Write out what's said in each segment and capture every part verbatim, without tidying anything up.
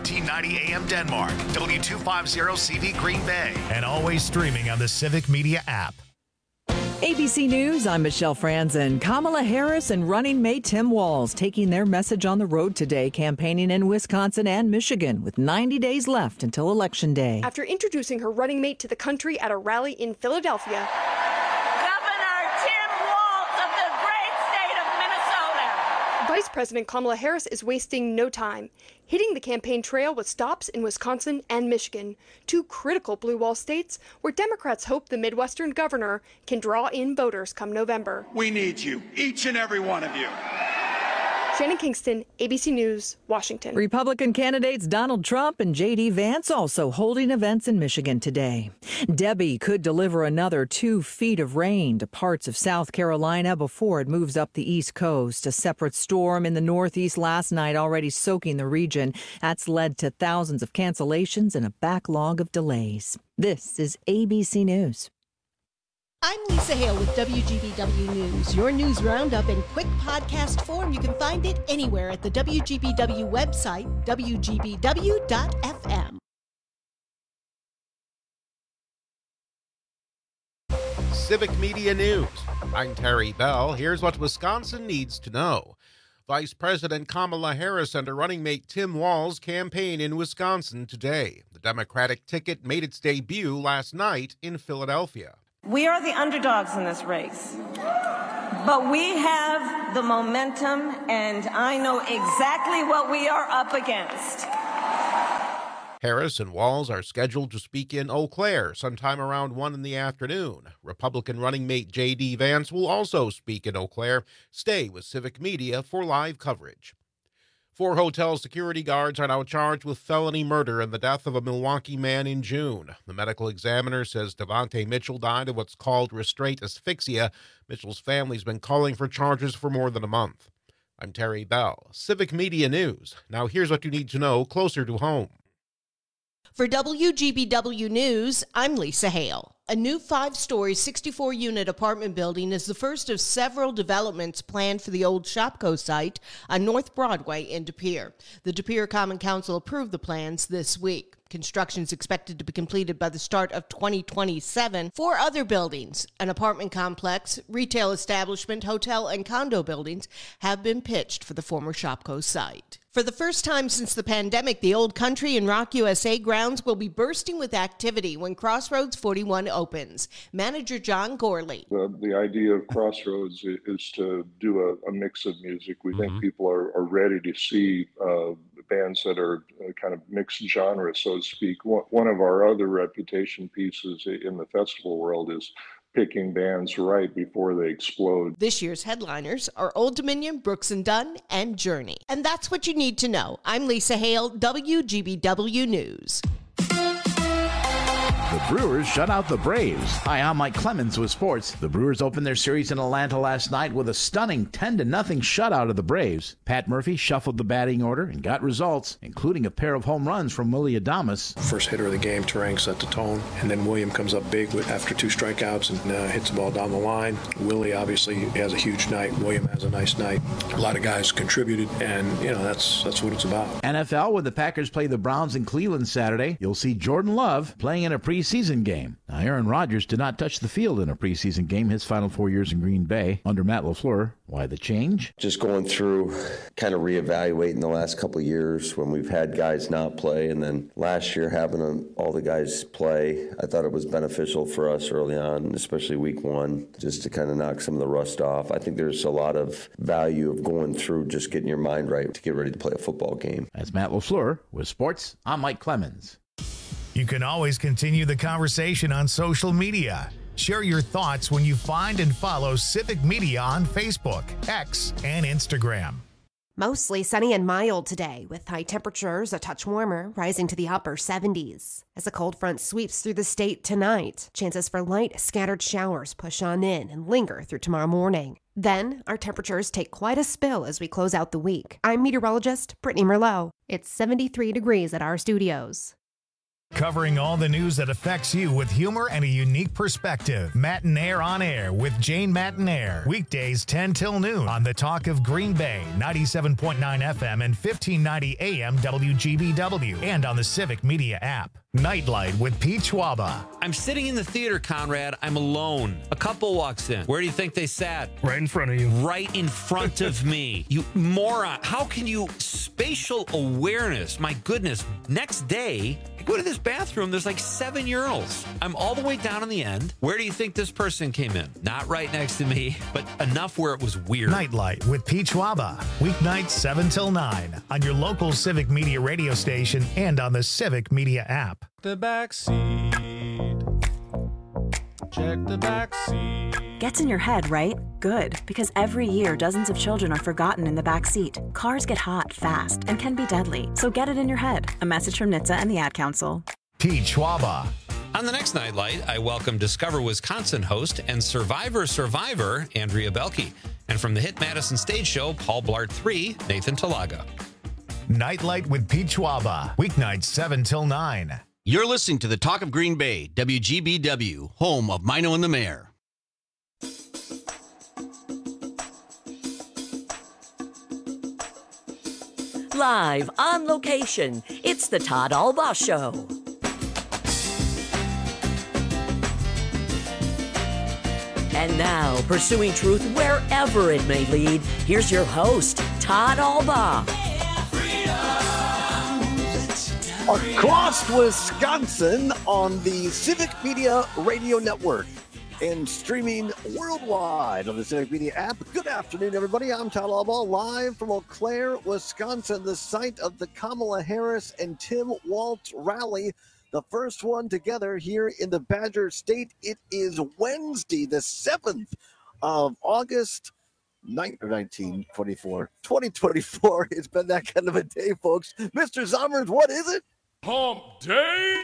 fourteen ninety A M Denmark, W two fifty C V Green Bay, and always streaming on the Civic Media app. A B C News, I'm Michelle Franzen. Kamala Harris and running mate Tim Walz taking their message on the road today, campaigning in Wisconsin and Michigan with ninety days left until Election Day. After introducing her running mate to the country at a rally in Philadelphia, Governor Tim Walz of the great state of Minnesota. Vice President Kamala Harris is wasting no time, hitting the campaign trail with stops in Wisconsin and Michigan, two critical blue wall states where Democrats hope the Midwestern governor can draw in voters come November. We need you, each and every one of you. Shannon Kingston, A B C News, Washington. Republican candidates Donald Trump and J D Vance also holding events in Michigan today. Debbie could deliver another two feet of rain to parts of South Carolina before it moves up the East Coast. A separate storm in the Northeast last night already soaking the region. That's led to thousands of cancellations and a backlog of delays. This is A B C News. I'm Lisa Hale with W G B W News, your news roundup in quick podcast form. You can find it anywhere at the W G B W website, W G B W dot F M. Civic Media News. I'm Terry Bell. Here's what Wisconsin needs to know. Vice President Kamala Harris and her running mate Tim Walz campaign in Wisconsin today. The Democratic ticket made its debut last night in Philadelphia. We are the underdogs in this race, but we have the momentum, and I know exactly what we are up against. Harris and Walz are scheduled to speak in Eau Claire sometime around one in the afternoon. Republican running mate J D Vance will also speak in Eau Claire. Stay with Civic Media for live coverage. Four hotel security guards are now charged with felony murder in the death of a Milwaukee man in June. The medical examiner says Devontae Mitchell died of what's called restraint asphyxia. Mitchell's family's been calling for charges for more than a month. I'm Terry Bell, Civic Media News. Now here's what you need to know closer to home. For W G B W News, I'm Lisa Hale. A new five-story, sixty-four unit apartment building is the first of several developments planned for the old Shopko site on North Broadway in De Pere. The De Pere Common Council approved the plans this week. Construction is expected to be completed by the start of twenty twenty-seven. Four other buildings, an apartment complex, retail establishment, hotel, and condo buildings have been pitched for the former Shopko site. For the first time since the pandemic, the Old Country and Rock U S A grounds will be bursting with activity when Crossroads forty-one opens. Manager John Gorley. The, the idea of Crossroads is to do a, a mix of music. We mm-hmm. think people are, are ready to see uh, bands that are uh, kind of mixed genre, so to speak. One, one of our other reputation pieces in the festival world is picking bands right before they explode. This year's headliners are Old Dominion, Brooks and Dunn, and Journey. And that's what you need to know. I'm Lisa Hale, W G B W News. The Brewers shut out the Braves. Hi, I'm Mike Clemens with sports. The Brewers opened their series in Atlanta last night with a stunning ten to nothing shutout of the Braves. Pat Murphy shuffled the batting order and got results, including a pair of home runs from Willie Adames. First hitter of the game, Terang set the tone, and then William comes up big with, after two strikeouts and uh, hits the ball down the line. Willie obviously has a huge night. William has a nice night. A lot of guys contributed, and you know that's that's what it's about. N F L, when the Packers play the Browns in Cleveland Saturday, you'll see Jordan Love playing in a preseason game. Now, Aaron Rodgers did not touch the field in a preseason game his final four years in Green Bay under Matt LaFleur. Why the change? Just going through, kind of reevaluating the last couple of years when we've had guys not play, and then last year having them, all the guys play. I thought it was beneficial for us early on, especially week one, just to kind of knock some of the rust off. I think there's a lot of value of going through just getting your mind right to get ready to play a football game. That's Matt LaFleur with sports. I'm Mike Clemens. You can always continue the conversation on social media. Share your thoughts when you find and follow Civic Media on Facebook, X, and Instagram. Mostly sunny and mild today, with high temperatures a touch warmer, rising to the upper seventies. As a cold front sweeps through the state tonight, chances for light, scattered showers push on in and linger through tomorrow morning. Then, our temperatures take quite a spill as we close out the week. I'm meteorologist Brittany Merlot. It's seventy-three degrees at our studios. Covering all the news that affects you with humor and a unique perspective. Matinaire on Air with Jane Matinaire. Weekdays ten till noon on the Talk of Green Bay, ninety-seven point nine F M and fifteen ninety A M W G B W, and on the Civic Media app. Nightlight with Pete Schwaba. I'm sitting in the theater, Conrad. I'm alone. A couple walks in. Where do you think they sat? Right in front of you. Right in front of me. You moron. How can you... Spatial awareness. My goodness. Next day, I go to this bathroom. There's like seven urinals. I'm all the way down in the end. Where do you think this person came in? Not right next to me, but enough where it was weird. Nightlight with Pete Schwaba. Weeknights seven till nine on your local Civic Media radio station and on the Civic Media app. The back seat. Check the back seat. Gets in your head, right? Good, because every year dozens of children are forgotten in the back seat. Cars get hot fast and can be deadly, so get it in your head. A message from N H T S A and the Ad Council. Pete Schwaba. On the next Nightlight, I welcome Discover Wisconsin host and Survivor Survivor, Andrea Belke. And from the hit Madison Stage Show, Paul Blart three, Nathan Talaga. Nightlight with Pete Schwaba. Weeknights seven till nine. You're listening to the Talk of Green Bay, W G B W, home of Mino and the Mayor. Live on location, it's the Todd Albaugh Show. And now, pursuing truth wherever it may lead, here's your host, Todd Albaugh. Across Wisconsin on the Civic Media Radio Network and streaming worldwide on the Civic Media app. Good afternoon, everybody. I'm Todd Albaugh, live from Eau Claire, Wisconsin, the site of the Kamala Harris and Tim Walz rally, the first one together here in the Badger State. It is Wednesday, the seventh of August, nineteen twenty-four, twenty twenty-four. It's been that kind of a day, folks. Mister Zommers, what is it? Hump Day!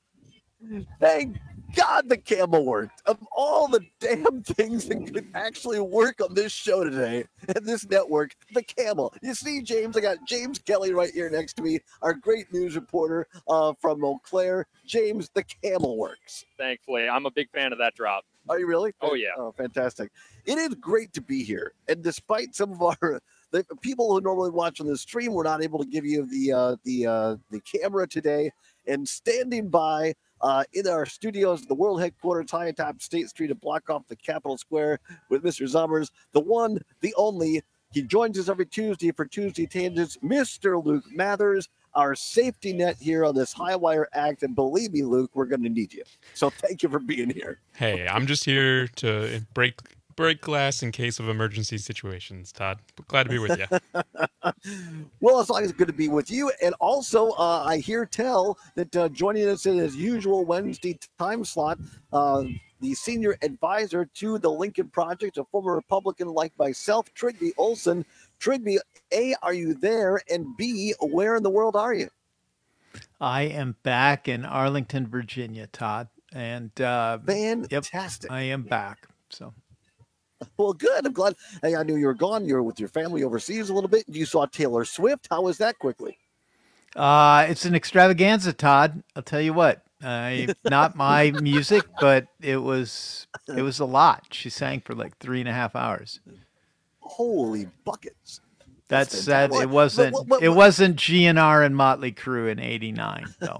Thank God the camel worked. Of all the damn things that could actually work on this show today and this network, the camel. You see, James, I got James Kelly right here next to me, our great news reporter uh, from Eau Claire. James, the camel works. Thankfully, I'm a big fan of that drop. Are you really? Oh, yeah. Oh, fantastic. It is great to be here. And despite some of our the people who normally watch on the stream, we're not able to give you the uh, the uh, the camera today. And standing by uh, in our studios at the world headquarters, high atop State Street, to block off the Capitol Square with Mister Zommers, the one, the only. He joins us every Tuesday for Tuesday Tangents, Mister Luke Mathers, our safety net here on this high wire act. And believe me, Luke, we're going to need you. So thank you for being here. Hey, I'm just here to break break glass in case of emergency situations, Todd. Glad to be with you. Well, it's always good to be with you. And also, uh, I hear tell that uh, joining us in his usual Wednesday time slot, uh, the senior advisor to the Lincoln Project, a former Republican like myself, Trigby Olson. Trigby, A, are you there? And B, where in the world are you? I am back in Arlington, Virginia, Todd. And uh, fantastic. Yep, I am back. So. Well, good. I'm glad. Hey, I knew you were gone. You were with your family overseas a little bit. You saw Taylor Swift. How was that quickly? Uh, it's an extravaganza, Todd. I'll tell you what. Uh, not my music, but it was it was a lot. She sang for like three and a half hours. Holy buckets! That's that. It wasn't. What, what, what, it wasn't G N R and Motley Crue in eighty-nine, though.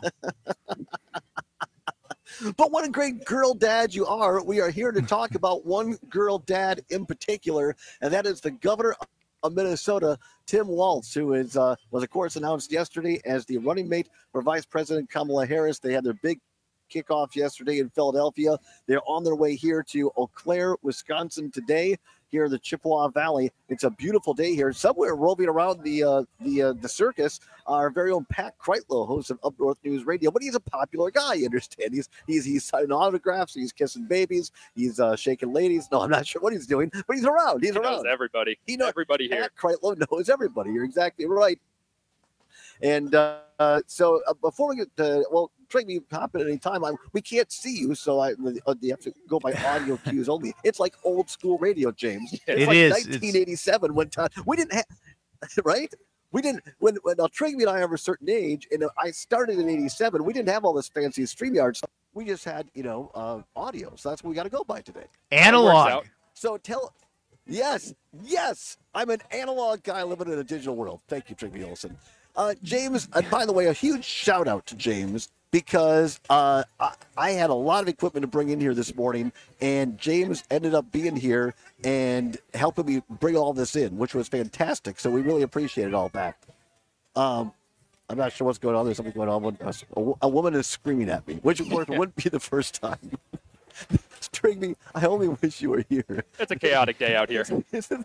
But what a great girl dad you are. We are here to talk about one girl dad in particular, and that is the governor of Minnesota, Tim Walz, who is uh, was, of course, announced yesterday as the running mate for Vice President Kamala Harris. They had their big kickoff yesterday in Philadelphia. They're on their way here to Eau Claire, Wisconsin today, here in the Chippewa Valley. It's a beautiful day here. Somewhere roving around the uh, the uh, the circus, our very own Pat Kreitlow, host of Up North News Radio. But he's a popular guy, you understand. He's he's he's signing autographs. He's kissing babies. He's uh, shaking ladies. No, I'm not sure what he's doing, but he's around. He's he around. Knows everybody. He knows everybody here. Pat Kreitlow knows everybody. You're exactly right. And uh, uh, so uh, before we get to, well, Trey, you hop in at any time. I, we can't see you, so I uh, you have to go by audio cues only. It's like old school radio, James. It's it like is. nineteen eighty-seven it's... when time we didn't have, right? we didn't when when now Trigby and I are of a certain age, and I started in eighty-seven. We didn't have all this fancy StreamYard stuff. We just had, you know, uh, audio. So that's what we got to go by today. Analog. So tell, yes, yes, I'm an analog guy living in a digital world. Thank you, Trigby Olsen. Uh, James, and by the way, a huge shout out to James because uh, I, I had a lot of equipment to bring in here this morning, and James ended up being here and helping me bring all this in, which was fantastic. So we really appreciated all that. Um, I'm not sure what's going on. There's something going on. A, a woman is screaming at me, which of course wouldn't be the first time. Trigby, I only wish you were here. It's a chaotic day out here.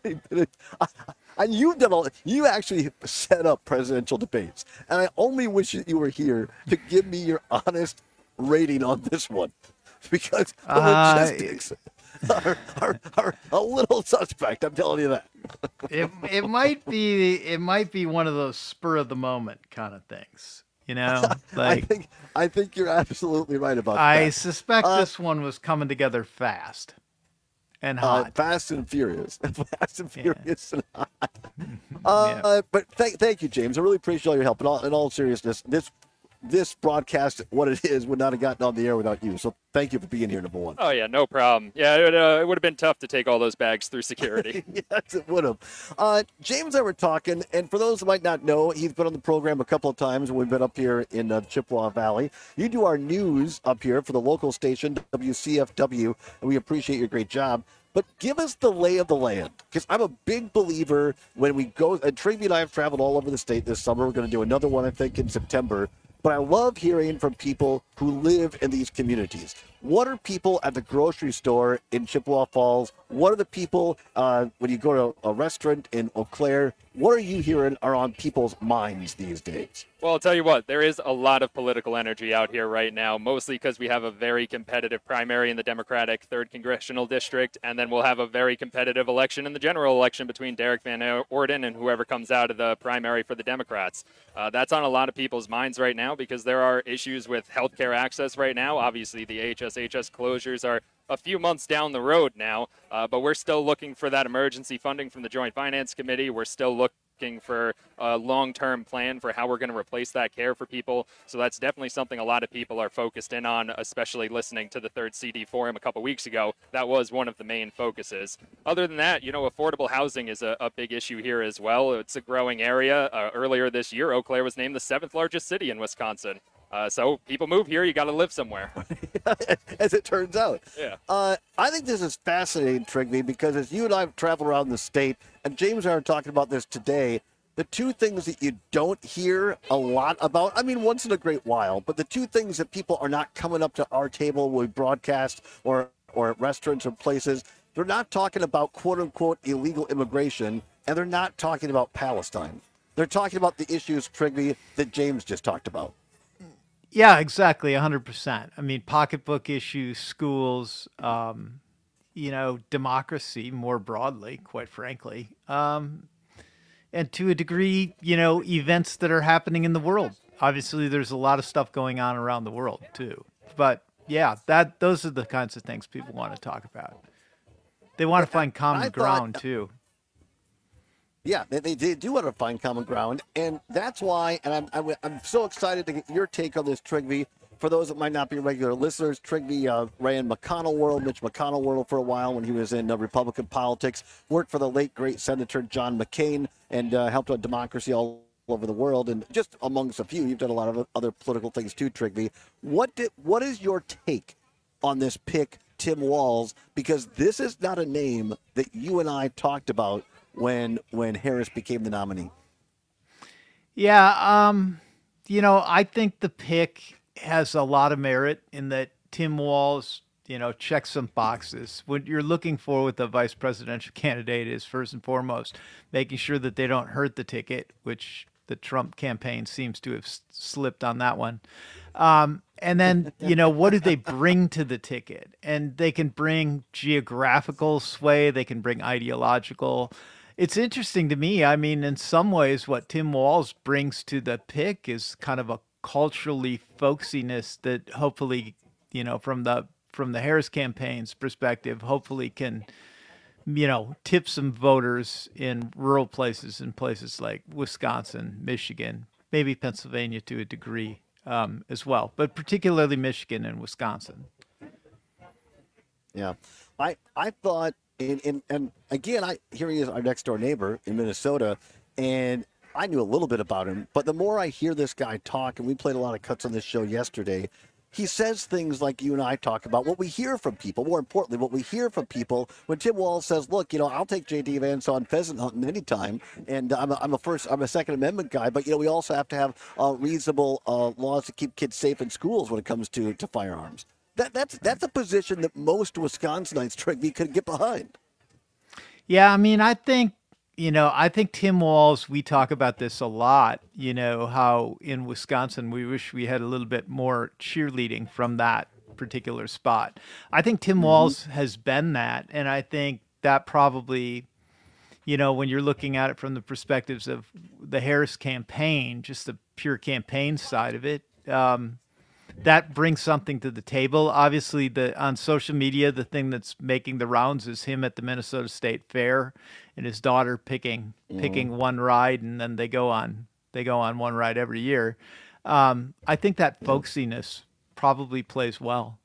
And you've done all. You actually set up presidential debates, and I only wish that you were here to give me your honest rating on this one, because the Uh, logistics are, are, are a little suspect. I'm telling you that. it it might be it might be one of those spur of the moment kind of things, you know. Like I think I think you're absolutely right about I that. suspect Uh, this one was coming together fast and Uh, hot. fast and furious. Fast and furious and hot. Uh, But thank, thank you, James. I really appreciate all your help. In all, in all seriousness, this this broadcast, what it is, would not have gotten on the air without you. So thank you for being here, number one. Oh, yeah, no problem. Yeah, it, uh, it would have been tough to take all those bags through security. Yes, it would have. Uh, James and I were talking, and for those who might not know, he's been on the program a couple of times when we've been up here in uh, Chippewa Valley. You do our news up here for the local station, W C F W, and we appreciate your great job. But give us the lay of the land, because I'm a big believer when we go, and Trigby and I have traveled all over the state this summer. We're going to do another one, I think, in September. But I love hearing from people who live in these communities. What are people at the grocery store in Chippewa Falls? What are the people uh, when you go to a restaurant in Eau Claire? What are you hearing are on people's minds these days? Well, I'll tell you what, there is a lot of political energy out here right now, mostly because we have a very competitive primary in the Democratic third Congressional District, and then we'll have a very competitive election in the general election between Derek Van Orden and whoever comes out of the primary for the Democrats. Uh, that's on a lot of people's minds right now because there are issues with healthcare access right now. Obviously, the H S H S closures are a few months down the road now, uh, but we're still looking for that emergency funding from the Joint Finance Committee. We're still looking for a long-term plan for how we're going to replace that care for people. So that's definitely something a lot of people are focused in on, especially listening to the third C D Forum a couple weeks ago. That was one of the main focuses. Other than that, you know, affordable housing is a, a big issue here as well. It's a growing area. Uh, earlier this year, Eau Claire was named the seventh largest city in Wisconsin. Uh, so people move here, you got to live somewhere. As it turns out. Yeah. Uh, I think this is fascinating, Trigby, because as you and I have traveled around the state, and James and I are talking about this today, the two things that you don't hear a lot about, I mean, once in a great while, but the two things that people are not coming up to our table when we broadcast or, or at restaurants or places, they're not talking about quote-unquote illegal immigration, and they're not talking about Palestine. They're talking about the issues, Trigby, that James just talked about. Yeah, exactly, one hundred percent. I mean, pocketbook issues, schools, um, you know, democracy more broadly, quite frankly. Um, and to a degree, you know, events that are happening in the world. Obviously, there's a lot of stuff going on around the world, too. But, yeah, that those are the kinds of things people want to talk about. They want to find common thought- ground, too. Yeah, they, they, they do want to find common ground, and that's why, and I'm, I'm, I'm so excited to get your take on this, Trigby. For those that might not be regular listeners, Trigby uh, ran McConnell World, Mitch McConnell World for a while when he was in uh, Republican politics, worked for the late, great Senator John McCain, and uh, helped on democracy all over the world, and just amongst a few. You've done a lot of other political things too, Trigby. What did, what is your take on this pick, Tim Walz? Because this is not a name that you and I talked about when when Harris became the nominee. Yeah, um, you know, I think the pick has a lot of merit in that Tim Walz, you know, checks some boxes. What you're looking for with the vice presidential candidate is first and foremost making sure that they don't hurt the ticket, which the Trump campaign seems to have s- slipped on that one. Um, and then, you know, what do they bring to the ticket? And they can bring geographical sway. They can bring ideological. It's interesting to me. I mean, in some ways, what Tim Walz brings to the pick is kind of a culturally folksiness that hopefully, you know, from the from the Harris campaign's perspective, hopefully can you know, tip some voters in rural places, in places like Wisconsin, Michigan, maybe Pennsylvania to a degree um, as well, but particularly Michigan and Wisconsin. Yeah, I I thought, in, in, and again, I here he is, our next door neighbor in Minnesota, and I knew a little bit about him, but the more I hear this guy talk, and we played a lot of cuts on this show yesterday, he says things like you and I talk about, what we hear from people. More importantly, what we hear from people when Tim Walz says, look, you know, I'll take J D. Vance on pheasant hunting anytime, and I'm a, I'm a first, I'm a Second Amendment guy, but, you know, we also have to have uh, reasonable uh, laws to keep kids safe in schools when it comes to, to firearms. That, that's, that's a position that most Wisconsinites, Trigby, could get behind. Yeah, I mean, I think, you know, I think Tim Walz, we talk about this a lot, you know, how in Wisconsin we wish we had a little bit more cheerleading from that particular spot. I think Tim mm-hmm. Walz has been that, and I think that probably, you know, when you're looking at it from the perspectives of the Harris campaign, just the pure campaign side of it, um, that brings something to the table. Obviously, the on social media, the thing that's making the rounds is him at the Minnesota State Fair and his daughter picking mm-hmm. picking one ride, and then they go on they go on one ride every year. Um, I think that folksiness probably plays well.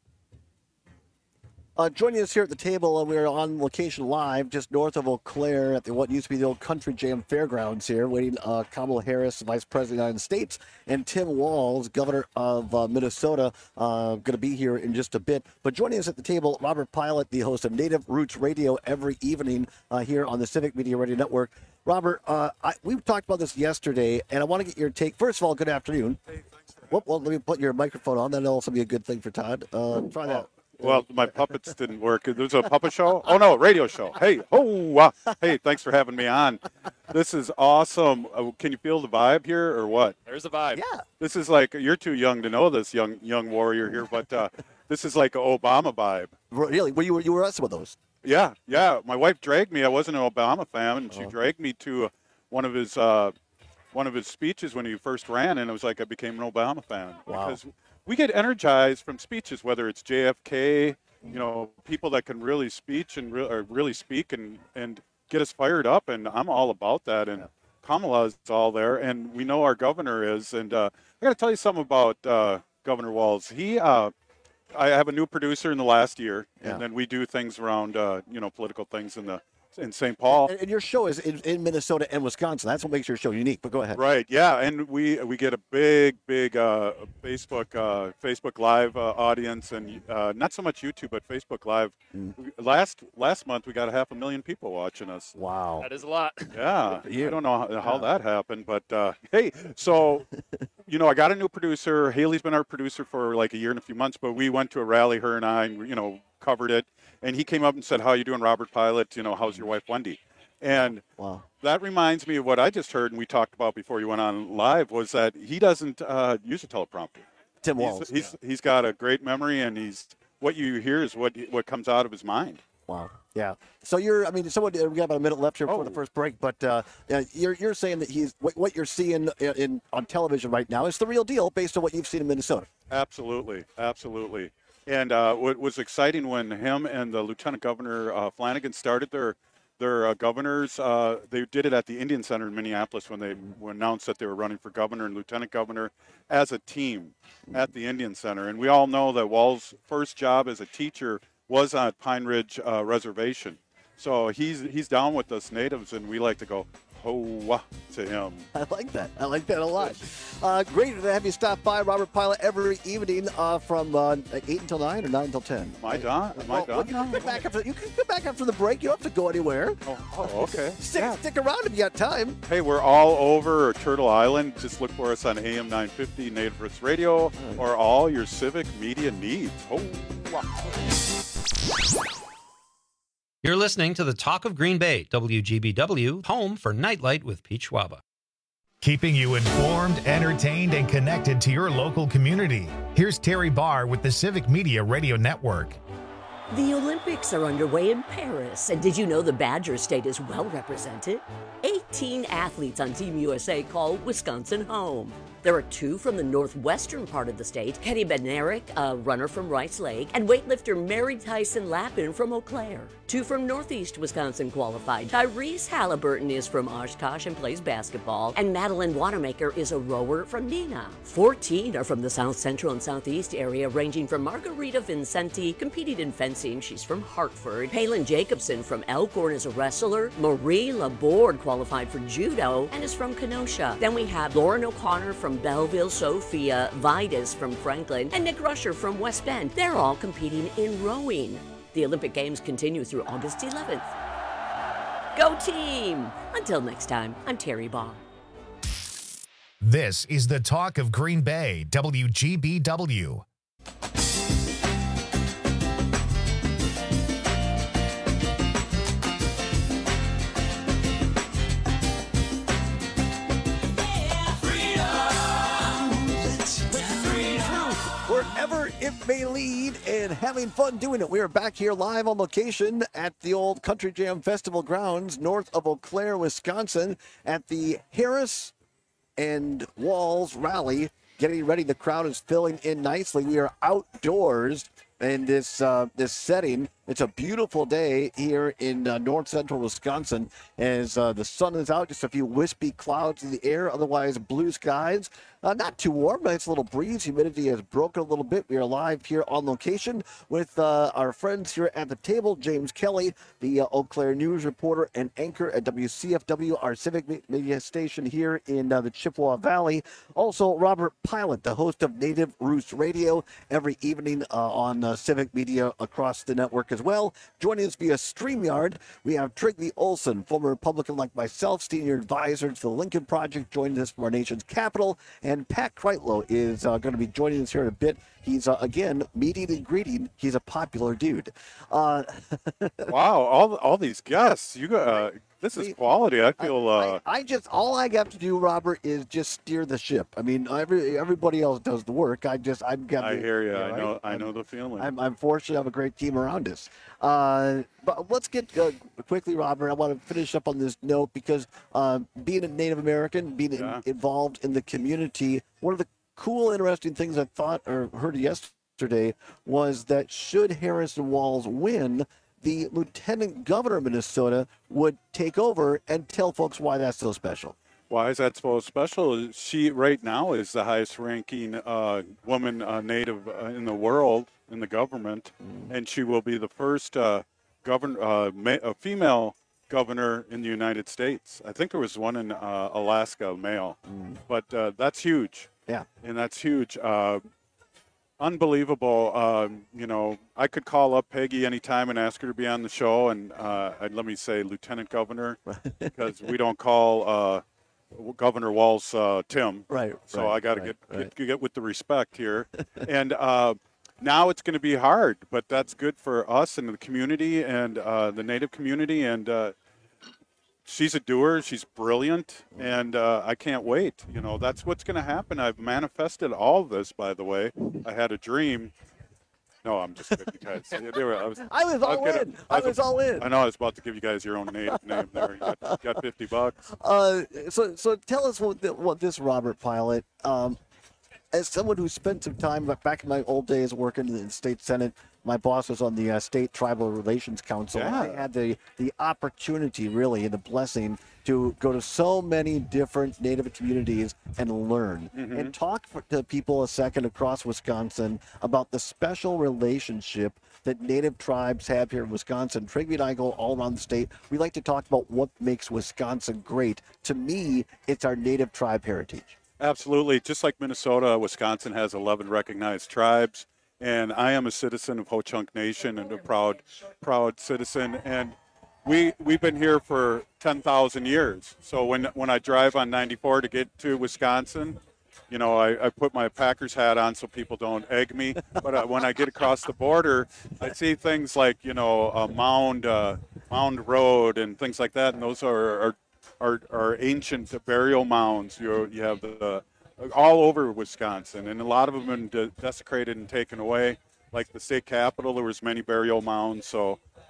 Uh, joining us here at the table, uh, we're on location live just north of Eau Claire at the what used to be the old Country Jam Fairgrounds here, waiting uh, Kamala Harris, Vice President of the United States, and Tim Walz, Governor of uh, Minnesota, uh, going to be here in just a bit. But joining us at the table, Robert Pilot, the host of Native Roots Radio every evening uh, here on the Civic Media Radio Network. Robert, uh, I, we talked about this yesterday, and I want to get your take. First of all, good afternoon. Hey, thanks for well, well, let me put your microphone on. That'll also be a good thing for Todd. Uh, try that. Well, my puppets didn't work. There was a puppet show? Oh, no, radio show. Hey, oh, uh, hey, thanks for having me on. This is awesome. Uh, can you feel the vibe here or what? There's a vibe. Yeah. This is like, you're too young to know this, young young warrior here, but uh, this is like an Obama vibe. Really? Well, you were, you were at some of those? Yeah, yeah. My wife dragged me. I wasn't an Obama fan, and she Oh. dragged me to uh, one of his uh, one of his speeches when he first ran, and it was like I became an Obama fan. Wow. Because we get energized from speeches, whether it's J F K, you know, people that can really speech and re- or really speak and, and get us fired up, and I'm all about that. And Kamala is all there, and we know our governor is. And uh, I got to tell you something about uh, Governor Walz. He, uh, I have a new producer in the last year, Yeah. and then we do things around, uh, you know, political things in the in Saint Paul. And, and your show is in, in Minnesota and Wisconsin. That's what makes your show unique. But go ahead. Right, yeah, and we we get a big, big uh, Facebook uh, Facebook Live uh, audience, and uh, not so much YouTube, but Facebook Live. Mm. Last last month, we got a half a million people watching us. Wow, that is a lot. Yeah, You. I don't know how, how Yeah. that happened, but uh, hey, so you know, I got a new producer. Haley's been our producer for like a year and a few months, but we went to a rally, her and I, and you know, covered it. And he came up and said, "How you doing, Robert Pilot? You know, how's your wife, Wendy?" And wow. that reminds me of what I just heard and we talked about before you went on live, was that he doesn't uh, use a teleprompter. Tim He's, Walz. he's he's got a great memory, and he's what you hear is what what comes out of his mind. Wow. Yeah. So you're, I mean, someone, we got about a minute left here before Oh. the first break, but uh, yeah, you're you're saying that he's what, what you're seeing in, in on television right now is the real deal based on what you've seen in Minnesota. Absolutely, absolutely. And uh, what was exciting when him and the Lieutenant Governor uh, Flanagan started their their uh, governors, uh, they did it at the Indian Center in Minneapolis when they announced that they were running for governor and lieutenant governor as a team at the Indian Center. And we all know that Walz's first job as a teacher was on Pine Ridge uh, Reservation. So he's he's down with us natives, and we like to go, ho to him. I like that. I like that a lot. Uh, great to have you stop by, Robert Pilot, every evening uh, from uh, eight until nine or nine until ten. Am I done? Am I Well, well, done? you, can come back after, you can come back after the break. You don't have to go anywhere. Oh, oh, okay. Stick, stick around if you got time. Hey, we're all over Turtle Island. Just look for us on A M nine fifty Native Roots Radio or all your civic media needs. Oh, wow. You're listening to the Talk of Green Bay, W G B W, home for Nightlight with Pete Schwaba. Keeping you informed, entertained, and connected to your local community. Here's Terry Barr with the Civic Media Radio Network. The Olympics are underway in Paris, and did you know the Badger State is well represented? eighteen athletes on Team U S A call Wisconsin home. There are two from the northwestern part of the state, Kenny Bednarik, a runner from Rice Lake, and weightlifter Mary Tyson Lappin from Eau Claire. Two from northeast Wisconsin qualified. Tyrese Halliburton is from Oshkosh and plays basketball, and Madeline Wanamaker is a rower from Neenah. Fourteen are from the south central and southeast area, ranging from Margarita Vincenti, competing in fencing. She's from Hartford. Palin Jacobson from Elkhorn is a wrestler. Marie Laborde qualified for judo and is from Kenosha. Then we have Lauren O'Connor from Belleville, Sophia Vidas from Franklin, and Nick Rusher from West Bend. They're all competing in rowing. The Olympic Games continue through August eleventh. Go team! Until next time, I'm Terry Baugh. This is the Talk of Green Bay, W G B W. Wherever it may lead, and having fun doing it. We are back here live on location at the old Country Jam Festival grounds north of Eau Claire, Wisconsin, at the Harris and Walls Rally. Getting ready. The crowd is filling in nicely. We are outdoors in this uh, this setting. It's a beautiful day here in uh, north central Wisconsin as uh, the sun is out, just a few wispy clouds in the air, otherwise blue skies. Uh, not too warm, nice little breeze. Humidity has broken a little bit. We are live here on location with uh, our friends here at the table. James Kelly, the uh, Eau Claire news reporter and anchor at W C F W, our civic media station here in uh, the Chippewa Valley. Also, Robert Pilot, the host of Native Roots Radio, every evening uh, on uh, civic media across the network as well. Joining us via StreamYard, we have Trygve Olsen, former Republican like myself, senior advisor to the Lincoln Project, joining us from our nation's capital. And Pat Kreitlow is uh, going to be joining us here in a bit. He's, uh, again, meeting and greeting. He's a popular dude. Uh, wow, all all these guests. You uh, This is quality. I feel. I, Uh, I, I just all I have to do, Robert, is just steer the ship. I mean, every everybody else does the work. I just I've got. I the, hear you. know, I right? know. I I'm- know the feeling. I'm, I'm fortunate to have a great team around us. Uh, but let's get uh, quickly, Robert. I want to finish up on this note because uh, being a Native American, being in- involved in the community, one of the cool, interesting things I thought or heard yesterday was that should Harrison Walls win, the lieutenant governor of Minnesota would take over and tell folks why that's so special. Why is that so special? She right now is the highest ranking uh, woman uh, native uh, in the world in the government, and she will be the first uh, govern uh, ma- a female governor in the United States. I think there was one in uh, Alaska, male, but uh, that's huge. Yeah, and that's huge. Uh, unbelievable. Um, you know, I could call up Peggy anytime and ask her to be on the show, and uh, I'd, let me say Lieutenant Governor, because we don't call uh, Governor Walls uh, Tim. Right. So right, I got to right, get, right. get get with the respect here, and uh, now it's going to be hard, but that's good for us and the community and uh, the Native community, and uh, she's a doer. She's brilliant, and uh, I can't wait. You know, that's what's going to happen. I've manifested all of this, by the way. I had a dream. No, I'm just kidding, you guys. They were, I was, I was all gonna- in. I was all in. I know. I was about to give you guys your own name, name there. You got, got fifty bucks. Uh, so, so tell us what, the, what this Robert Pilot, um, as someone who spent some time back in my old days working in the state senate, my boss was on the uh, state tribal relations council. Yeah. I had the the opportunity, really, and the blessing to go to so many different Native communities and learn Mhm. and talk for, to people a second across Wisconsin about the special relationship that Native tribes have here in Wisconsin. Trygve and I go all around the state. We like to talk about what makes Wisconsin great. To me, it's our Native tribe heritage. Absolutely. Just like Minnesota, Wisconsin has eleven recognized tribes, and I am a citizen of Ho-Chunk Nation and a proud, proud citizen. And we we've been here for ten thousand years. So when when I drive on ninety-four to get to Wisconsin, you know, I, I put my Packers hat on so people don't egg me. But uh, when I get across the border, I see things like, you know, uh, Mound uh, Mound Road and things like that, and those are are are, are ancient burial mounds. You you have the all over Wisconsin, and a lot of them have been de- desecrated and taken away. Like the state capitol, there was many burial mounds. So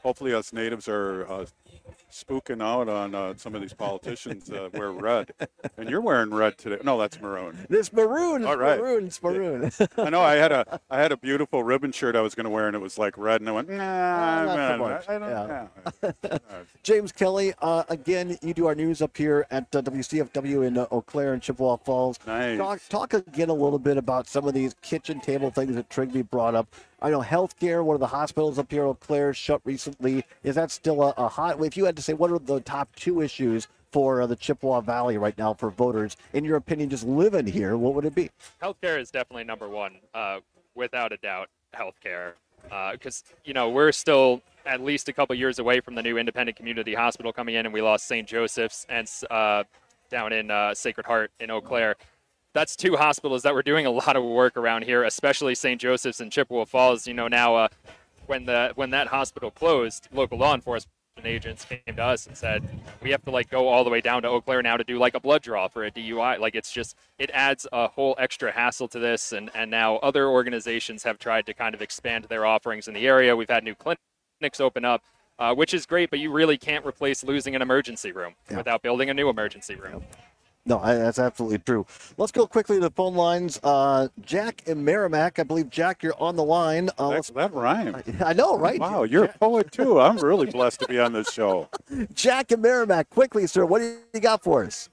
hopefully us natives are uh, spooking out on uh, some of these politicians uh, wear red. And you're wearing red today. No, that's maroon. This maroon. It's All right. maroon. It's maroon. I know. I had a I had a beautiful ribbon shirt I was going to wear, and it was like red, and I went, nah, Not so man, much. I don't Yeah. know. James Kelly, uh, again, you do our news up here at uh, W C F W in uh, Eau Claire and Chippewa Falls. Nice. Talk, talk again a little bit about some of these kitchen table things that Trigby brought up. I know healthcare, one of the hospitals up here in Eau Claire shut recently. Is that still a, a hot? If you had to say, what are the top two issues for uh, the Chippewa Valley right now for voters, in your opinion, just living here, what would it be? Healthcare is definitely number one, uh, without a doubt, healthcare. Because, uh, you know, we're still at least a couple years away from the new independent community hospital coming in, and we lost Saint Joseph's and uh, down in uh, Sacred Heart in Eau Claire. That's two hospitals that were doing a lot of work around here, especially Saint Joseph's and Chippewa Falls. You know, now uh, when the when that hospital closed, local law enforcement agents came to us and said, we have to like go all the way down to Eau Claire now to do like a blood draw for a D U I. Like, it's just, it adds a whole extra hassle to this. And, and now other organizations have tried to kind of expand their offerings in the area. We've had new clinics open up, uh, which is great, but you really can't replace losing an emergency room yeah. without building a new emergency room. No, I, that's absolutely true. Let's go quickly to the phone lines. Uh, Jack in Merrimack. I believe, Jack, you're on the line. Uh, that, that rhymed. I know, right? Wow, you're a poet, too. I'm really blessed to be on this show. Jack in Merrimack, quickly, sir. What do you got for us?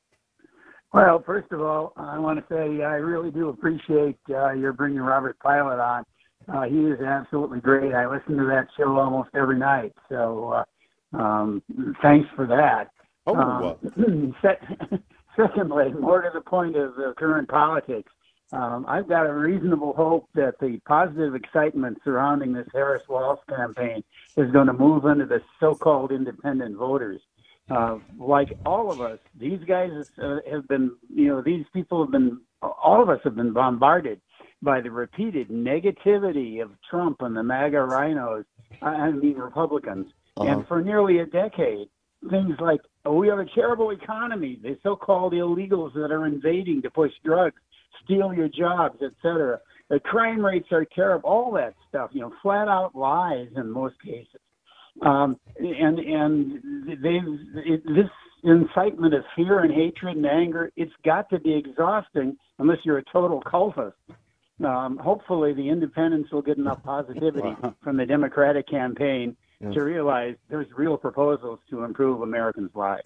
Well, first of all, I want to say I really do appreciate uh, your bringing Robert Pilot on. Uh, he is absolutely great. I listen to that show almost every night. So uh, um, thanks for that. Oh, um, Secondly, more to the point of the current politics, um, I've got a reasonable hope that the positive excitement surrounding this Harris-Walz campaign is going to move into the so-called independent voters. Uh, like all of us, these guys uh, have been, you know, these people have been, all of us have been bombarded by the repeated negativity of Trump and the MAGA rhinos, I mean Republicans, uh-huh. and for nearly a decade. Things like, oh, we have a terrible economy, the so-called illegals that are invading to push drugs, steal your jobs, et cetera. The crime rates are terrible, all that stuff, you know, flat-out lies in most cases. Um, and and they've, it, this incitement of fear and hatred and anger, it's got to be exhausting unless you're a total cultist. Um, hopefully the independents will get enough positivity from the Democratic campaign yeah. to realize there's real proposals to improve Americans' lives.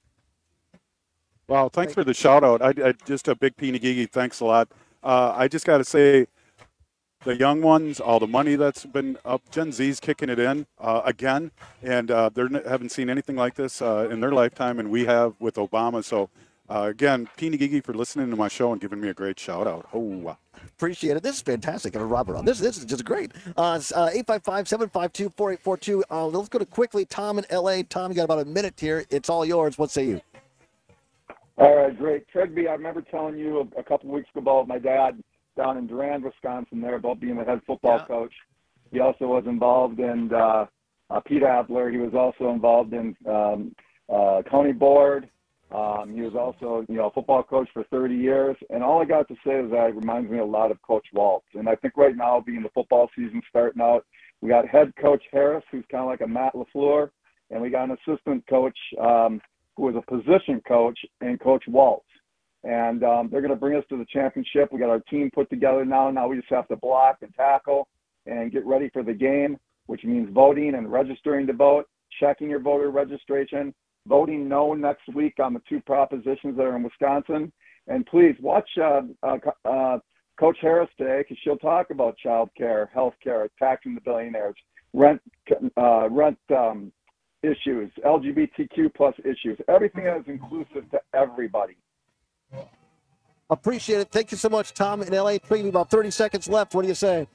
Well, thanks for the shout out. I, I just a big Pinagigi. Thanks a lot. Uh, I just got to say, the young ones, all the money that's been up, Gen Z's kicking it in uh, again, and uh, they haven't seen anything like this uh, in their lifetime, and we have with Obama. So, uh, again, Pinagigi for listening to my show and giving me a great shout out. Oh, wow. Appreciate it. This is fantastic. I'm Robert on this. This is just great. Uh, uh, eight five five, seven five two, four eight four two. Uh, let's go to quickly. Tom in L A. Tom, you got about a minute here. It's all yours. What say you? All right, great. Trigby, I remember telling you a, a couple of weeks ago about my dad down in Durand, Wisconsin, there about being the head football yeah. coach. He also was involved in uh, uh, Pete Adler. He was also involved in um, uh, county board. Um, he was also, you know, a football coach for thirty years. And all I got to say is that it reminds me a lot of Coach Waltz. And I think right now, being the football season starting out, we got head coach Harris, who's kind of like a Matt LaFleur, and we got an assistant coach um, who is a position coach, and Coach Waltz. And um, they're going to bring us to the championship. We got our team put together now. Now we just have to block and tackle and get ready for the game, which means voting and registering to vote, checking your voter registration, voting no next week on the two propositions that are in Wisconsin. And please watch uh, uh, uh, Coach Harris today, because she'll talk about child care, health care, taxing the billionaires, rent, uh, rent um, issues, L G B T Q plus issues, everything that is inclusive to everybody. Appreciate it. Thank you so much, Tom in L A. Trigby, about thirty seconds left. What do you say?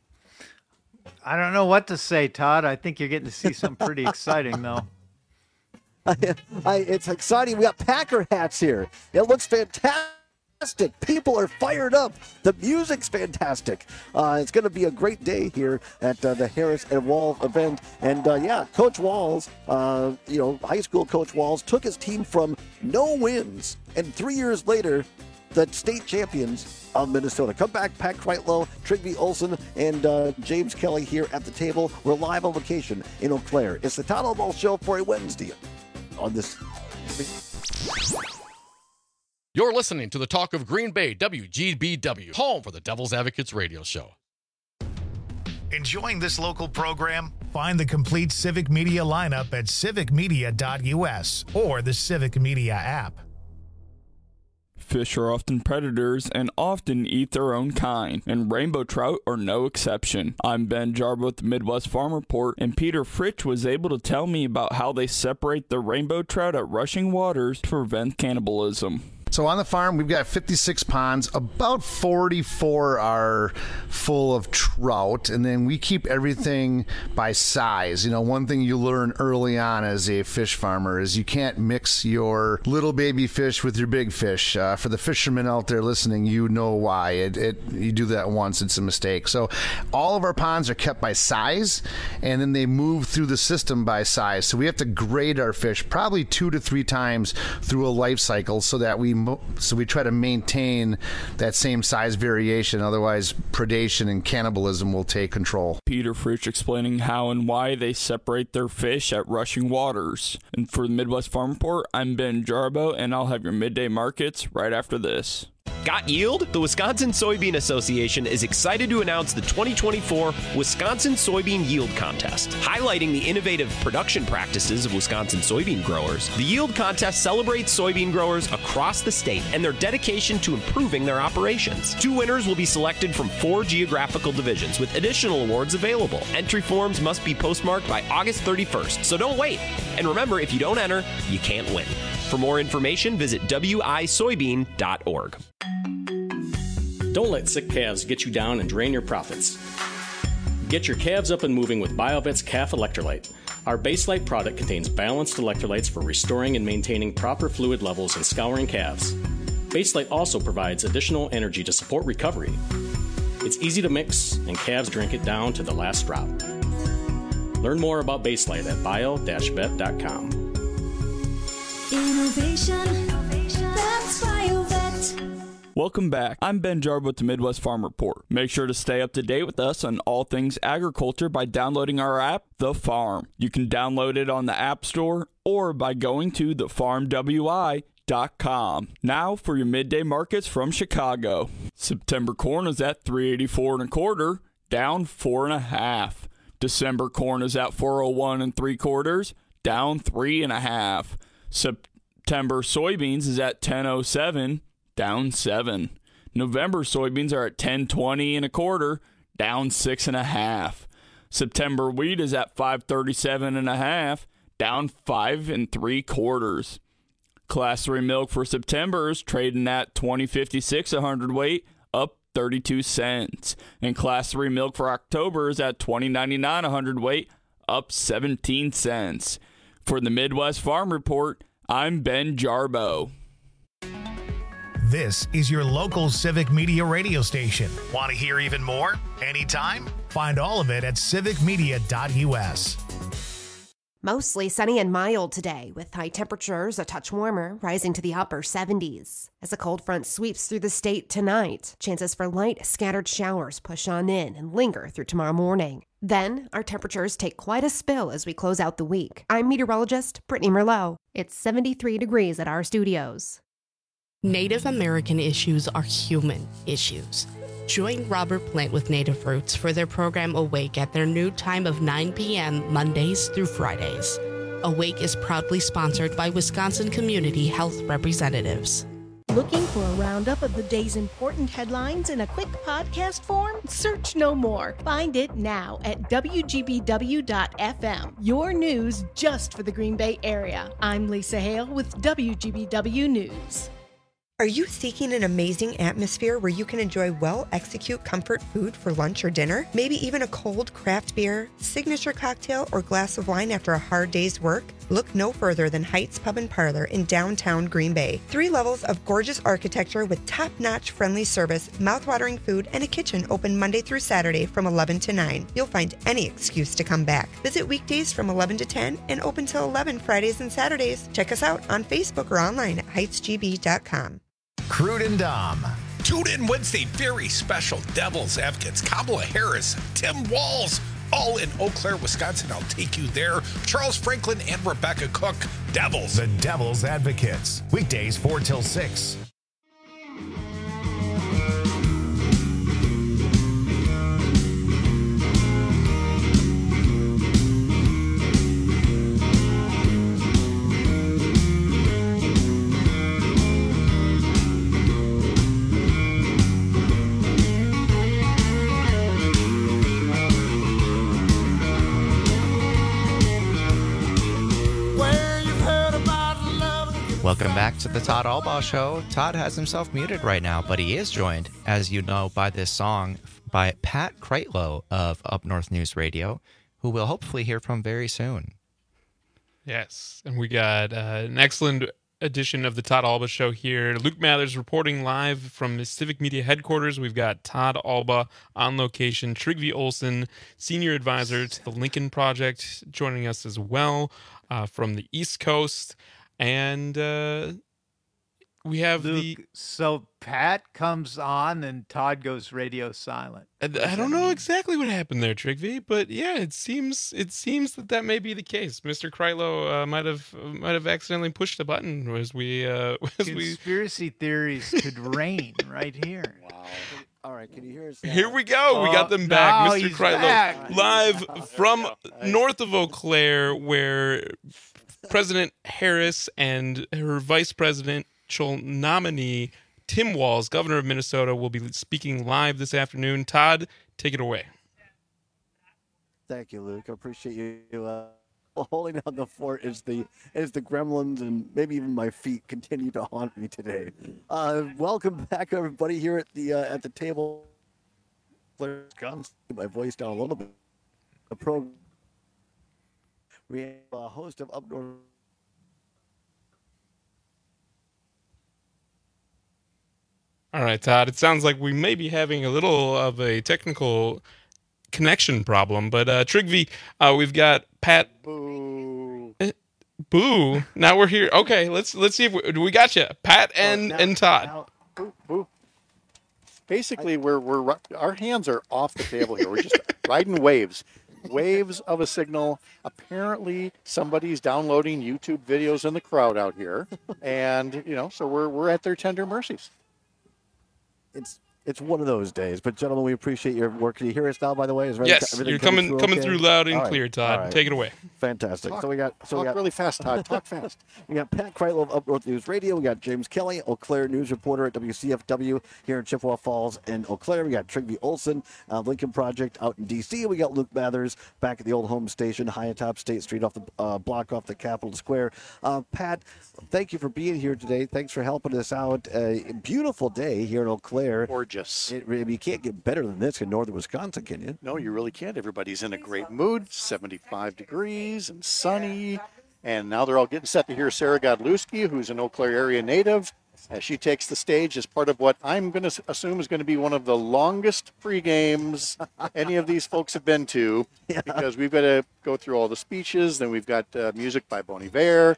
I don't know what to say, Todd. I think you're getting to see something pretty exciting, though. I, I, it's exciting. We got Packer hats here. It looks fantastic. People are fired up. The music's fantastic. Uh, it's going to be a great day here at uh, the Harris and Walz event. And uh, yeah, Coach Walz, uh, you know, high school Coach Walz took his team from no wins, and three years later, the state champions of Minnesota. Come back, Pat Kreitlow, Trygve Olsen, and uh, James Kelly here at the table. We're live on location in Eau Claire. It's the Todd Ball Show for a Wednesday on this. You're listening to the Talk of Green Bay, W G B W, home for the Devil's Advocates radio show. Enjoying this local program? Find the complete Civic Media lineup at civic media dot U S or the Civic Media app. Fish are often predators and often eat their own kind, and rainbow trout are no exception. I'm Ben Jarbo with the Midwest Farm Report, and Peter Fritsch was able to tell me about how they separate the rainbow trout at rushing waters to prevent cannibalism. So on the farm, we've got fifty-six ponds. About forty-four are full of trout, and then we keep everything by size. You know, one thing you learn early on as a fish farmer is you can't mix your little baby fish with your big fish. Uh, for the fishermen out there listening, you know why. It, it you do that once, it's a mistake. So all of our ponds are kept by size, and then they move through the system by size. So we have to grade our fish probably two to three times through a life cycle so that we So we try to maintain that same size variation. Otherwise, predation and cannibalism will take control. Peter Fritsch explaining how and why they separate their fish at rushing waters. And for the Midwest Farm Report, I'm Ben Jarbo, and I'll have your midday markets right after this. Got yield? The Wisconsin Soybean Association is excited to announce the twenty twenty-four Wisconsin Soybean Yield Contest. Highlighting the innovative production practices of Wisconsin soybean growers, the Yield Contest celebrates soybean growers across the state and their dedication to improving their operations. Two winners will be selected from four geographical divisions, with additional awards available. Entry forms must be postmarked by August thirty-first, so don't wait. And remember, if you don't enter, you can't win. For more information, visit w i soybean dot org. Don't let sick calves get you down and drain your profits. Get your calves up and moving with BioVet's Calf Electrolyte. Our Baselite product contains balanced electrolytes for restoring and maintaining proper fluid levels in scouring calves. Baselite also provides additional energy to support recovery. It's easy to mix, and calves drink it down to the last drop. Learn more about Baselite at bio dash vet dot com. Innovation, that's BioVet. Welcome back. I'm Ben Jarbo with the Midwest Farm Report. Make sure to stay up to date with us on all things agriculture by downloading our app, The Farm. You can download it on the App Store or by going to the farm w i dot com. Now for your midday markets from Chicago. September corn is at three eighty-four and a quarter, down four and a half. December corn is at four oh one and three quarters, down three and a half. September soybeans is at ten oh seven, down seven. November soybeans are at ten twenty and a quarter, down six and a half. September wheat is at five thirty-seven and a half, down five and three quarters. Class three milk for September is trading at twenty fifty-six a hundredweight, up thirty-two cents. And class three milk for October is at twenty ninety-nine a hundredweight, up seventeen cents. For the Midwest Farm Report, I'm Ben Jarbo. This is your local Civic Media radio station. Want to hear even more? Anytime? Find all of it at civic media dot U S. Mostly sunny and mild today, with high temperatures a touch warmer, rising to the upper seventies. As a cold front sweeps through the state tonight, chances for light, scattered showers push on in and linger through tomorrow morning. Then, our temperatures take quite a spill as we close out the week. I'm meteorologist Brittany Merlot. It's seventy-three degrees at our studios. Native American issues are human issues. Join Robert Plant with Native Roots for their program Awake at their new time of nine p.m. Mondays through Fridays. Awake is proudly sponsored by Wisconsin Community Health Representatives. Looking for a roundup of the day's important headlines in a quick podcast form? Search no more. Find it now at w g b w dot f m. Your news just for the Green Bay area. I'm Lisa Hale with W G B W News. Are you seeking an amazing atmosphere where you can enjoy well-executed comfort food for lunch or dinner? Maybe even a cold craft beer, signature cocktail, or glass of wine after a hard day's work? Look no further than Heights Pub and Parlor in downtown Green Bay. Three levels of gorgeous architecture with top-notch friendly service, mouth-watering food, and a kitchen open Monday through Saturday from eleven to nine. You'll find any excuse to come back. Visit weekdays from eleven to ten and open till eleven Fridays and Saturdays. Check us out on Facebook or online at heights g b dot com. Crude and Dom. Tune in Wednesday, very special Devil's Advocates. Kamala Harris, Tim Walz, all in Eau Claire, Wisconsin. I'll take you there. Charles Franklin and Rebecca Cook, Devils. The Devil's Advocates. Weekdays four till six. Welcome back to the Todd Albaugh Show. Todd has himself muted right now, but he is joined, as you know, by this song by Pat Kreitlow of Up North News Radio, who we'll hopefully hear from very soon. Yes, and we got uh, an excellent edition of the Todd Albaugh Show here. Luke Mathers reporting live from the Civic Media headquarters. We've got Todd Albaugh on location. Trygve Olsen, senior advisor to the Lincoln Project, joining us as well uh, from the East Coast. And uh, we have Luke, the... So Pat comes on and Todd goes radio silent. I, I don't know exactly what happened there, Trygve, but yeah, it seems it seems that that may be the case. Mister Kreitlow uh, might have might have accidentally pushed the button as we uh, as Conspiracy we... theories could reign right here. Wow. All right, can you hear us now? Here we go. Oh, we got them back. no, Mister he's Kreitlow, back. live from north of Eau Claire, where President Harris and her vice presidential nominee, Tim Walz, governor of Minnesota, will be speaking live this afternoon. Todd, take it away. Thank you, Luke. I appreciate you uh, holding down the fort as the as the gremlins and maybe even my feet continue to haunt me today. Uh, welcome back, everybody, here at the uh, at the table. My voice down a little bit. The program. We have a host of Up North. All right, Todd, it sounds like we may be having a little of a technical connection problem, but uh, Trygve, uh, we've got Pat. Boo. Eh, boo. Now we're here. Okay, let's let's see if we, we got you, Pat and now, and Todd. Now, boo, boo. Basically, we're we're our hands are off the table here. We're just riding waves. Waves of a signal. Apparently, somebody's downloading YouTube videos in the crowd out here, and you know, so we're we're at their tender mercies. It's it's one of those days, but gentlemen, we appreciate your work. Can you hear us now? By the way, is yes, you're coming through coming okay? through loud and All right. clear, Todd. Right. Take it away. Fantastic. Talk, so we got so talk we got really fast, Todd. Talk fast. We got Pat Kreitlow of Up North News Radio. We got James Kelly, Eau Claire news reporter at W C F W here in Chippewa Falls and Eau Claire. We got Trygve Olsen, uh, Lincoln Project out in D C We got Luke Mathers back at the old home station, high atop State Street, off the uh, block off the Capitol Square. Uh, Pat, thank you for being here today. Thanks for helping us out. A beautiful day here in Eau Claire. Gorgeous. It, you can't get better than this in northern Wisconsin, can you? No, you really can't. Everybody's in a great mood. seventy-five degrees and sunny. And now they're all getting set to hear Sarah Godlewski, who's an Eau Claire area native, as she takes the stage as part of what I'm going to assume is going to be one of the longest pre-games any of these folks have been to, yeah. because we've got to go through all the speeches. Then we've got uh, music by Bon Iver,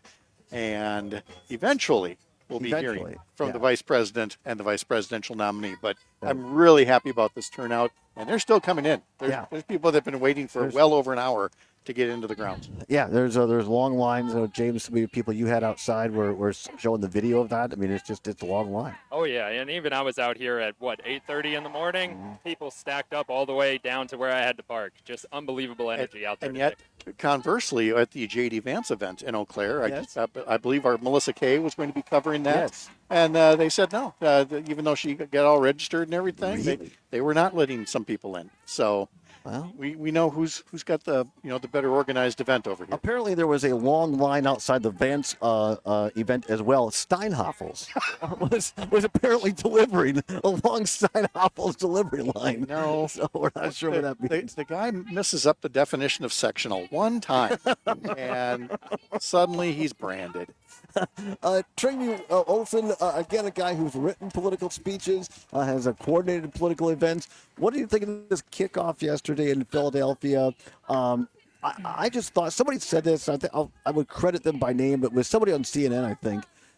and eventually we'll be Eventually, hearing from yeah. the vice president and the vice presidential nominee. But I'm really happy about this turnout, and they're still coming in. There's, Yeah. there's people that have been waiting for There's- well over an hour to get into the grounds. Yeah, there's uh, there's long lines. Uh, James, some of the people you had outside were, were showing the video of that. I mean, it's just it's a long line. Oh yeah, and even I was out here at what eight thirty in the morning. Mm-hmm. People stacked up all the way down to where I had to park. Just unbelievable energy out there. And today. yet, conversally, at the J D Vance event in Eau Claire, Yes. I, I believe our Melissa Kay was going to be covering that. Yes. And uh, they said no, uh, th- even though she got all registered and everything, they, Really? they were not letting some people in. So Well, we, we know who's who's got the you know the better organized event over here. apparently there was a long line outside the Vance uh, uh, event as well. Steinhoffels was was apparently delivering a long Steinhoffels delivery line. No, so we're not sure the, what that means. The, the guy messes up the definition of sectional one time, and suddenly he's branded. Uh, Trygve uh, Olsen, uh, again, a guy who's written political speeches, uh, has uh, coordinated political events. What do you think of this kickoff yesterday in Philadelphia? Um, I, I just thought somebody said this. I think I'll, I would credit them by name, but it was somebody on C N N, I think,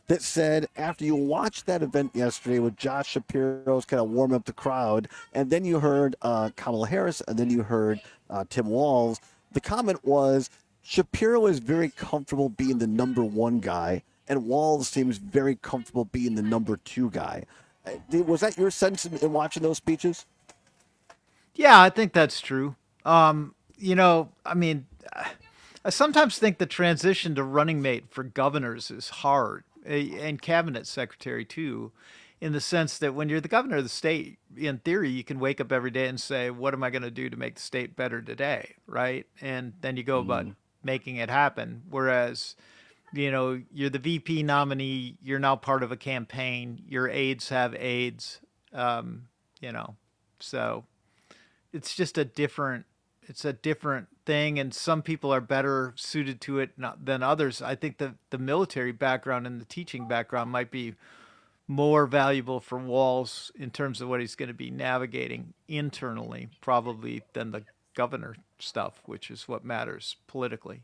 that said after you watched that event yesterday with Josh Shapiro's kind of warm up the crowd, and then you heard uh, Kamala Harris, and then you heard uh, Tim Walz, the comment was Shapiro is very comfortable being the number one guy, and Walz seems very comfortable being the number two guy. Uh, Was that your sense in, in watching those speeches? Yeah, I think that's true. Um, you know, I mean, I sometimes think the transition to running mate for governors is hard, and cabinet secretary too, in the sense that when you're the governor of the state, in theory, you can wake up every day and say, what am I going to do to make the state better today, right? And then you go about making it happen. Whereas, you know, you're the V P nominee, you're now part of a campaign, your aides have aides, um, you know, so it's just a different, it's a different thing, and some people are better suited to it not, than others. I think the, the military background and the teaching background might be more valuable for Walz in terms of what he's going to be navigating internally, probably, than the governor stuff, which is what matters politically.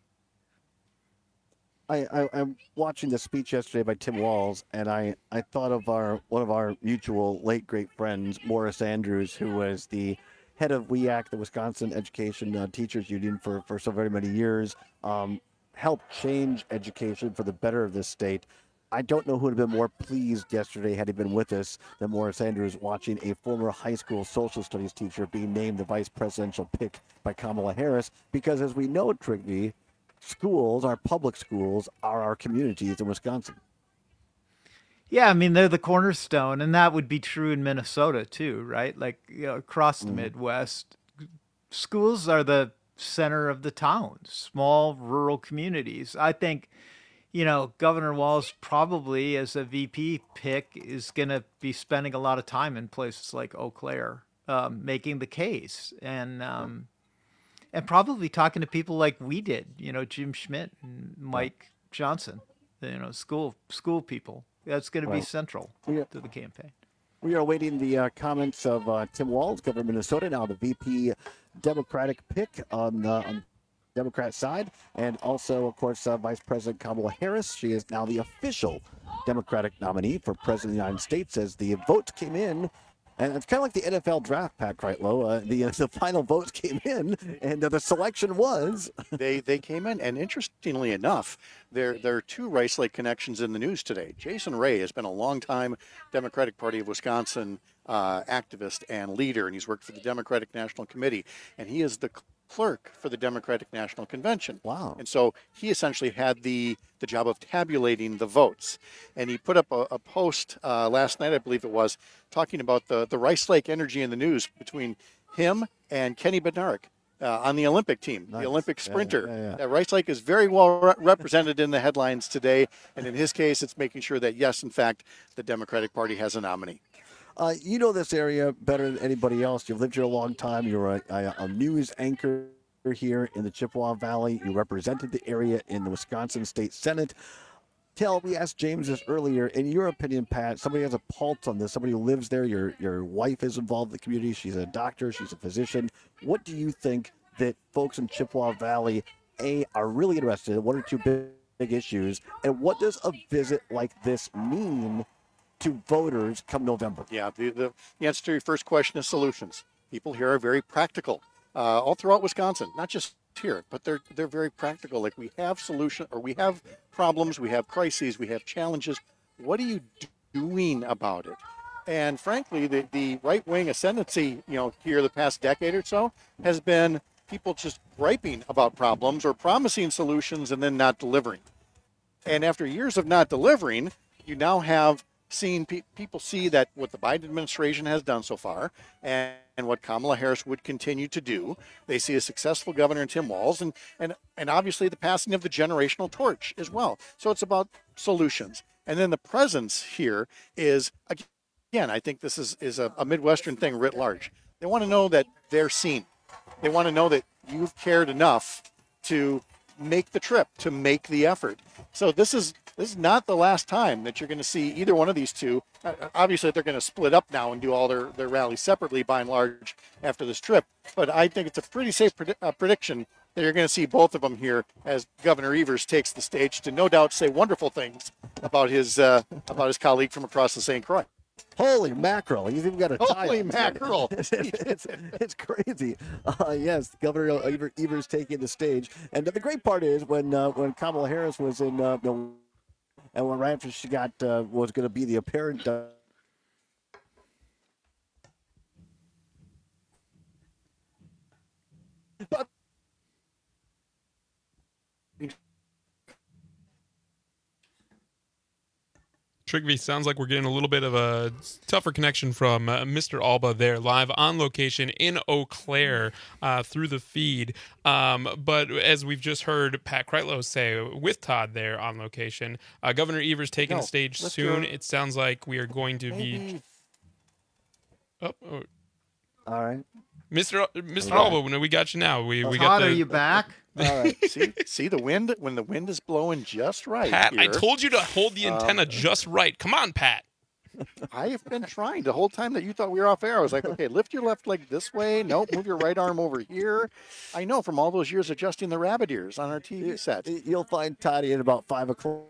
I, I, I'm watching the speech yesterday by Tim Walz, and I, I thought of our one of our mutual late great friends, Morris Andrews, who was the head of W E A C, the Wisconsin Education uh, Teachers Union, for, for so very many years, um, helped change education for the better of this state. I don't know who would have been more pleased yesterday had he been with us than Morris Andrews, watching a former high school social studies teacher being named the vice presidential pick by Kamala Harris, because as we know, Trigby, schools, our public schools, are our communities in Wisconsin. Yeah, I mean, they're the cornerstone, and that would be true in Minnesota too, right? Like, you know, across the mm. Midwest, schools are the center of the towns, small rural communities. I think, you know, Governor Walz probably, as a V P pick, is going to be spending a lot of time in places like Eau Claire, um, making the case, and um, and probably talking to people like we did, you know, Jim Schmidt and Mike Johnson, you know, school school people. That's going to be central yeah. to the campaign. We are awaiting the uh, comments of uh, Tim Walz, governor of Minnesota, now the V P Democratic pick on the on Democrat side, and also, of course, uh, Vice President Kamala Harris. She is now the official Democratic nominee for President of the United States as the votes came in. And it's kind of like the N F L draft, Pat Kreitlow. Uh, the, uh, the final votes came in, and uh, the selection was. they they came in, and interestingly enough, there there are two Rice Lake connections in the news today. Jason Ray has been a longtime Democratic Party of Wisconsin uh, activist and leader, and he's worked for the Democratic National Committee, and he is the clerk for the Democratic National Convention. Wow. And so he essentially had the, the job of tabulating the votes. And he put up a, a post uh, last night, I believe it was, talking about the, the Rice Lake energy in the news between him and Kenny Bednarik uh, on the Olympic team, nice. the Olympic sprinter. Yeah, yeah, yeah. Uh, Rice Lake is very well re- represented in the headlines today. And in his case, it's making sure that, yes, in fact, the Democratic Party has a nominee. Uh, you know this area better than anybody else. You've lived here a long time. You're a, a, a news anchor here in the Chippewa Valley. You represented the area in the Wisconsin State Senate. Tell, we asked James this earlier. In your opinion, Pat, somebody has a pulse on this, somebody who lives there, your, your wife is involved in the community. She's a doctor. She's a physician. What do you think that folks in Chippewa Valley, A, are really interested in? What are two big, big issues? And what does a visit like this mean to voters come November? Yeah, the, the, the answer to your first question is solutions. People here are very practical, uh, all throughout Wisconsin, not just here, but they're they're very practical. Like, we have solution, or we have problems, we have crises, we have challenges. What are you doing about it? And frankly, the, the right-wing ascendancy, you know, here the past decade or so has been people just griping about problems or promising solutions and then not delivering. And after years of not delivering, you now have Seeing pe- people see that what the Biden administration has done so far and, and what Kamala Harris would continue to do. They see a successful governor in Tim Walz and, and, and obviously the passing of the generational torch as well. So it's about solutions. And then the presence here is, again, I think this is, is a, a Midwestern thing writ large. They want to know that they're seen. They want to know that you've cared enough to make the trip, to make the effort. So this is This is not the last time that you're going to see either one of these two. Uh, obviously, they're going to split up now and do all their, their rallies separately by and large after this trip. But I think it's a pretty safe pred- uh, prediction that you're going to see both of them here as Governor Evers takes the stage to no doubt say wonderful things about his uh, about his colleague from across the Saint Croix. Holy mackerel! He's even got a tie. Holy on. mackerel! it's, it's, it's crazy. Uh, yes, Governor Evers, Evers taking the stage, and the great part is when uh, when Kamala Harris was in, uh, and when right after she got uh, was going to be the apparent. Uh, but Trigby, sounds like we're getting a little bit of a tougher connection from uh, Mister Alba there, live on location in Eau Claire uh, through the feed. Um, but as we've just heard Pat Kreitlow say with Todd there on location, uh, Governor Evers taking No, the stage let's soon. go. It sounds like we are going to be. Maybe. Oh, oh. All right. Mister Mister All right. Alba, we got you now. We we Todd, got the. are you back? All right. See, see the wind when the wind is blowing just right. Pat, I here. told you to hold the antenna Um, just right. Come on, Pat. I have been trying the whole time that you thought we were off air. I was like, okay, lift your left leg this way. Nope, move your right arm over here. I know from all those years adjusting the rabbit ears on our T V set. You'll find Toddy at about five o'clock.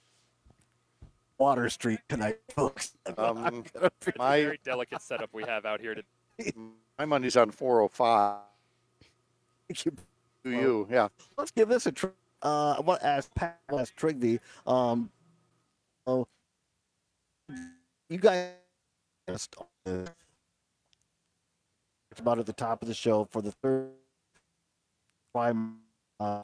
Water Street tonight, folks. Um, It's a my very delicate setup we have out here today. my money's on four oh five. To you, yeah. Let's give this a try. Uh, I want to ask Pat, I want to ask Trigby. Um, oh, you guys talked about at the top of the show for the third prime uh,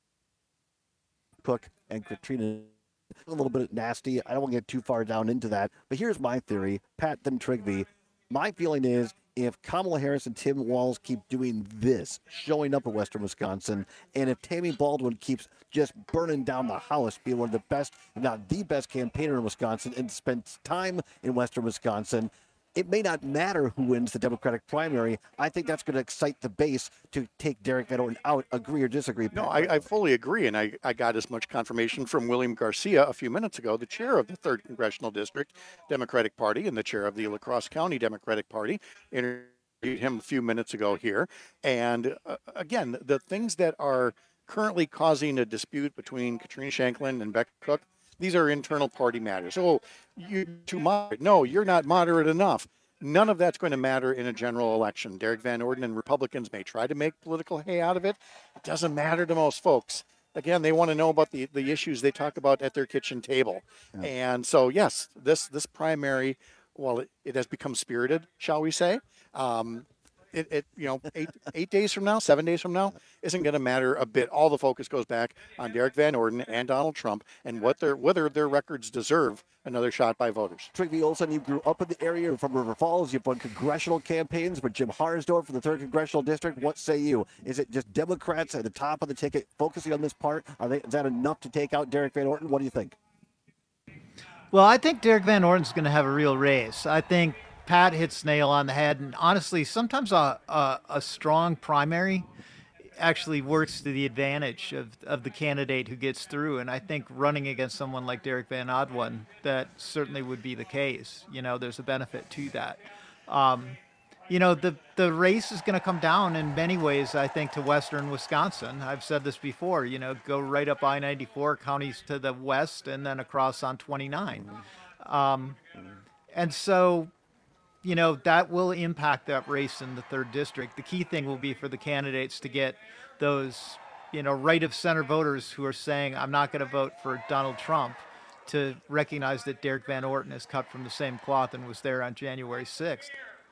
Cook and Katrina. A little bit nasty. I don't want to get too far down into that. But here's my theory, Pat, then Trigby. My feeling is if Kamala Harris and Tim Walz keep doing this, showing up in Western Wisconsin, and if Tammy Baldwin keeps just burning down the house, being one of the best, if not the best campaigner in Wisconsin, and spends time in Western Wisconsin, it may not matter who wins the Democratic primary. I think that's going to excite the base to take Derek Van Orton out. Agree or disagree? No, Pat? I, I fully agree, and I, I got as much confirmation from William Garcia a few minutes ago, the chair of the third Congressional District Democratic Party and the chair of the La Crosse County Democratic Party. Interviewed him a few minutes ago here. And uh, again, the things that are currently causing a dispute between Katrina Shanklin and Beck Cook, these are internal party matters. Oh, you're too moderate. No, you're not moderate enough. None of that's going to matter in a general election. Derek Van Orden and Republicans may try to make political hay out of it. It doesn't matter to most folks. Again, they want to know about the, the issues they talk about at their kitchen table. Yeah. And so, yes, this this primary, well, it, it has become spirited, shall we say. Um, It, it, you know, eight eight days from now, seven days from now, isn't going to matter a bit. All the focus goes back on Derek Van Orden and Donald Trump and what their whether their records deserve another shot by voters. Trigby Olson, you grew up in the area from River Falls. You've run congressional campaigns with Jim Harsdorf for the third Congressional District. What say you? Is it just Democrats at the top of the ticket focusing on this part? Are they, is that enough to take out Derek Van Orton? What do you think? Well, I think Derek Van Orton's going to have a real race. I think Pat hits nail on the head, and honestly, sometimes a, a, a strong primary actually works to the advantage of, of the candidate who gets through, and I think running against someone like Derek Van Odwin, that certainly would be the case. You know, there's a benefit to that. Um, you know, the, the race is going to come down in many ways, I think, to Western Wisconsin. I've said this before, you know, go right up I ninety-four, counties to the west, and then across on twenty-nine. Um, and so... you know, that will impact that race in the third district. The key thing will be for the candidates to get those, you know, right of center voters who are saying, I'm not going to vote for Donald Trump, to recognize that Derek Van Orton is cut from the same cloth and was there on January sixth.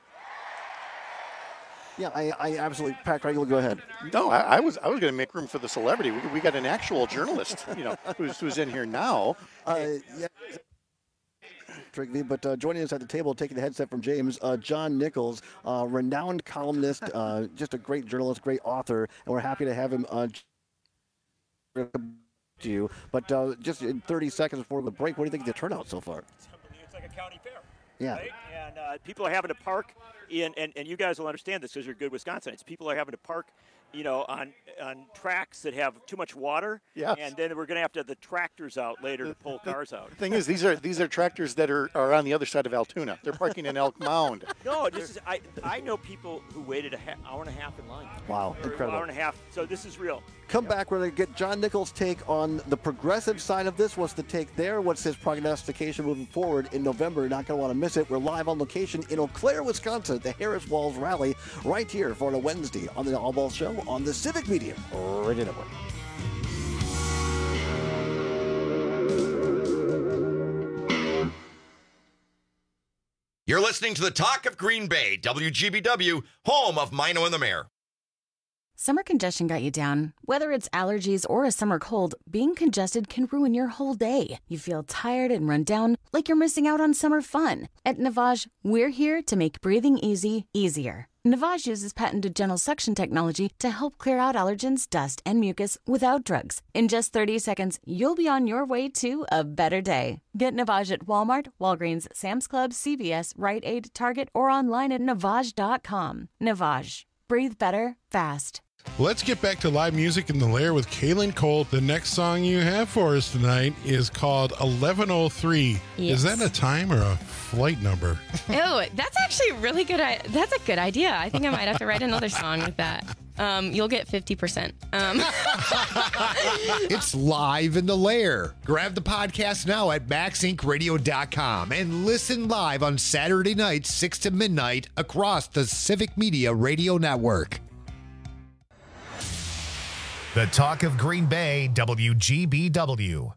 Yeah, I, I absolutely, Pat Kreitlow, go ahead. No, I, I was I was going to make room for the celebrity. We, we got an actual journalist, you know, who's, who's in here now. Uh, yeah. Trigby, but uh, joining us at the table, taking the headset from James, uh, John Nichols, uh, renowned columnist, uh, just a great journalist, great author, and we're happy to have him uh, to you. But uh, just in thirty seconds before the break, what do you think of the turnout so far? It's like a county fair. Yeah. Right? And uh, people are having to park Ian, and, and you guys will understand this because you're good Wisconsinites. People are having to park, you know, on on tracks that have too much water. Yes. And then we're going to have to have the tractors out later to pull cars out. The thing is, these are these are tractors that are, are on the other side of Altoona. They're parking in Elk Mound. No, this is I I know people who waited a ha- hour and a half in line. Wow, Or incredible. Hour and a half. So this is real. Come back. We're going to get John Nichols' take on the progressive side of this. What's the take there? What's his prognostication moving forward in November? You're not going to want to miss it. We're live on location in Eau Claire, Wisconsin at the Harris Walls Rally right here for a Wednesday on the All Ball Show on the Civic Media Radio Network. You're listening to the Talk of Green Bay, W G B W, home of Mino and the Mayor. Summer congestion got you down. Whether it's allergies or a summer cold, being congested can ruin your whole day. You feel tired and run down, like you're missing out on summer fun. At Navage, we're here to make breathing easy, easier. Navage uses patented gentle suction technology to help clear out allergens, dust, and mucus without drugs. In just thirty seconds, you'll be on your way to a better day. Get Navage at Walmart, Walgreens, Sam's Club, C V S, Rite Aid, Target, or online at navage dot com. Navage. Breathe better, fast. Let's get back to live music in the Lair with Kaylin Colt. The next song you have for us tonight is called eleven oh three. Yes. Is that a time or a flight number? Oh, that's actually a really good. I- That's a good idea. I think I might have to write another song with that. Um, you'll get fifty percent. Um. It's live in the Lair. Grab the podcast now at max inc radio dot com and listen live on Saturday nights, six to midnight, across the Civic Media Radio Network. The Talk of Green Bay, W G B W.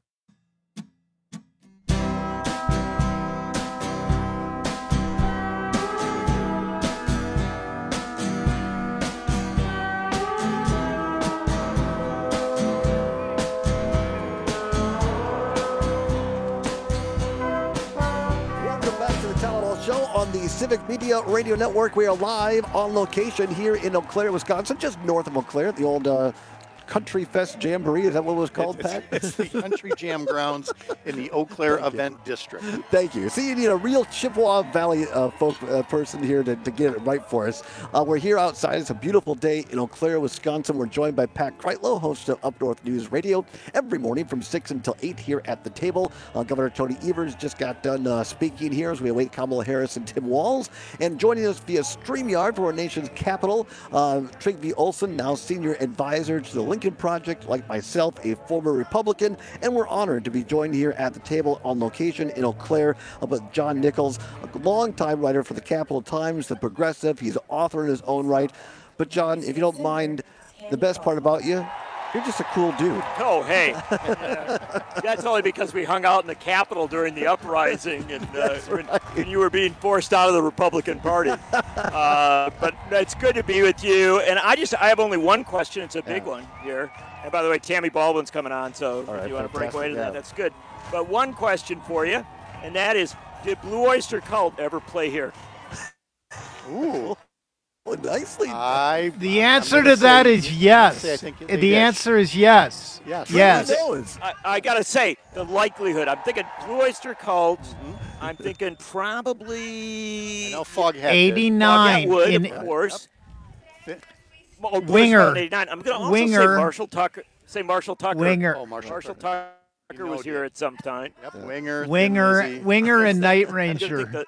Welcome back to the Town Hall Show on the Civic Media Radio Network. We are live on location here in Eau Claire, Wisconsin, just north of Eau Claire, the old uh, Country Fest Jamboree. Is that what it was called, It's, Pat? it's the Country Jam Grounds in the Eau Claire Event District. Thank you. See, you need a real Chippewa Valley uh, folk uh, person here to, to get it right for us. Uh, we're here outside. It's a beautiful day in Eau Claire, Wisconsin. We're joined by Pat Kreitlow, host of Up North News Radio, every morning from six until eight here at the table. Uh, Governor Tony Evers just got done uh, speaking here as we await Kamala Harris and Tim Walz. And joining us via StreamYard from our nation's capital, uh, Trygve Olsen, now senior advisor to the Lincoln Project, like myself, a former Republican, and we're honored to be joined here at the table on location in Eau Claire with John Nichols, a longtime writer for the Capital Times, the Progressive. He's an author in his own right. But John, if you don't mind, the best part about you, you're just a cool dude. Oh, hey. That's only because we hung out in the Capitol during the uprising and uh, when, when you were being forced out of the Republican Party. Uh, but it's good to be with you. And I just, I have only one question. It's a big Yeah. one here. And by the way, Tammy Baldwin's coming on, so All right, if you want to break fantastic, away to yeah. that, that's good. But one question for you, and that is, did Blue Oyster Cult ever play here? Ooh. Well, nicely. I, The answer to that is yes. say I think The they did. answer is yes. Yes. Yes. I, I gotta say, the likelihood. I'm thinking Blue Oyster Cult. Mm-hmm. I'm thinking probably. I know Foghat did. eighty-nine Foghat would, in- of course. Oh, Blue Winger. Oyster Cult eighty-nine. I'm gonna also Winger. say Marshall Tucker. Say Marshall Tucker. Winger. Oh, Marshall, Tucker, was here at some time. Yep, Winger. Thin Winger, Lizzy. Winger, and Night I'm gonna think Ranger. that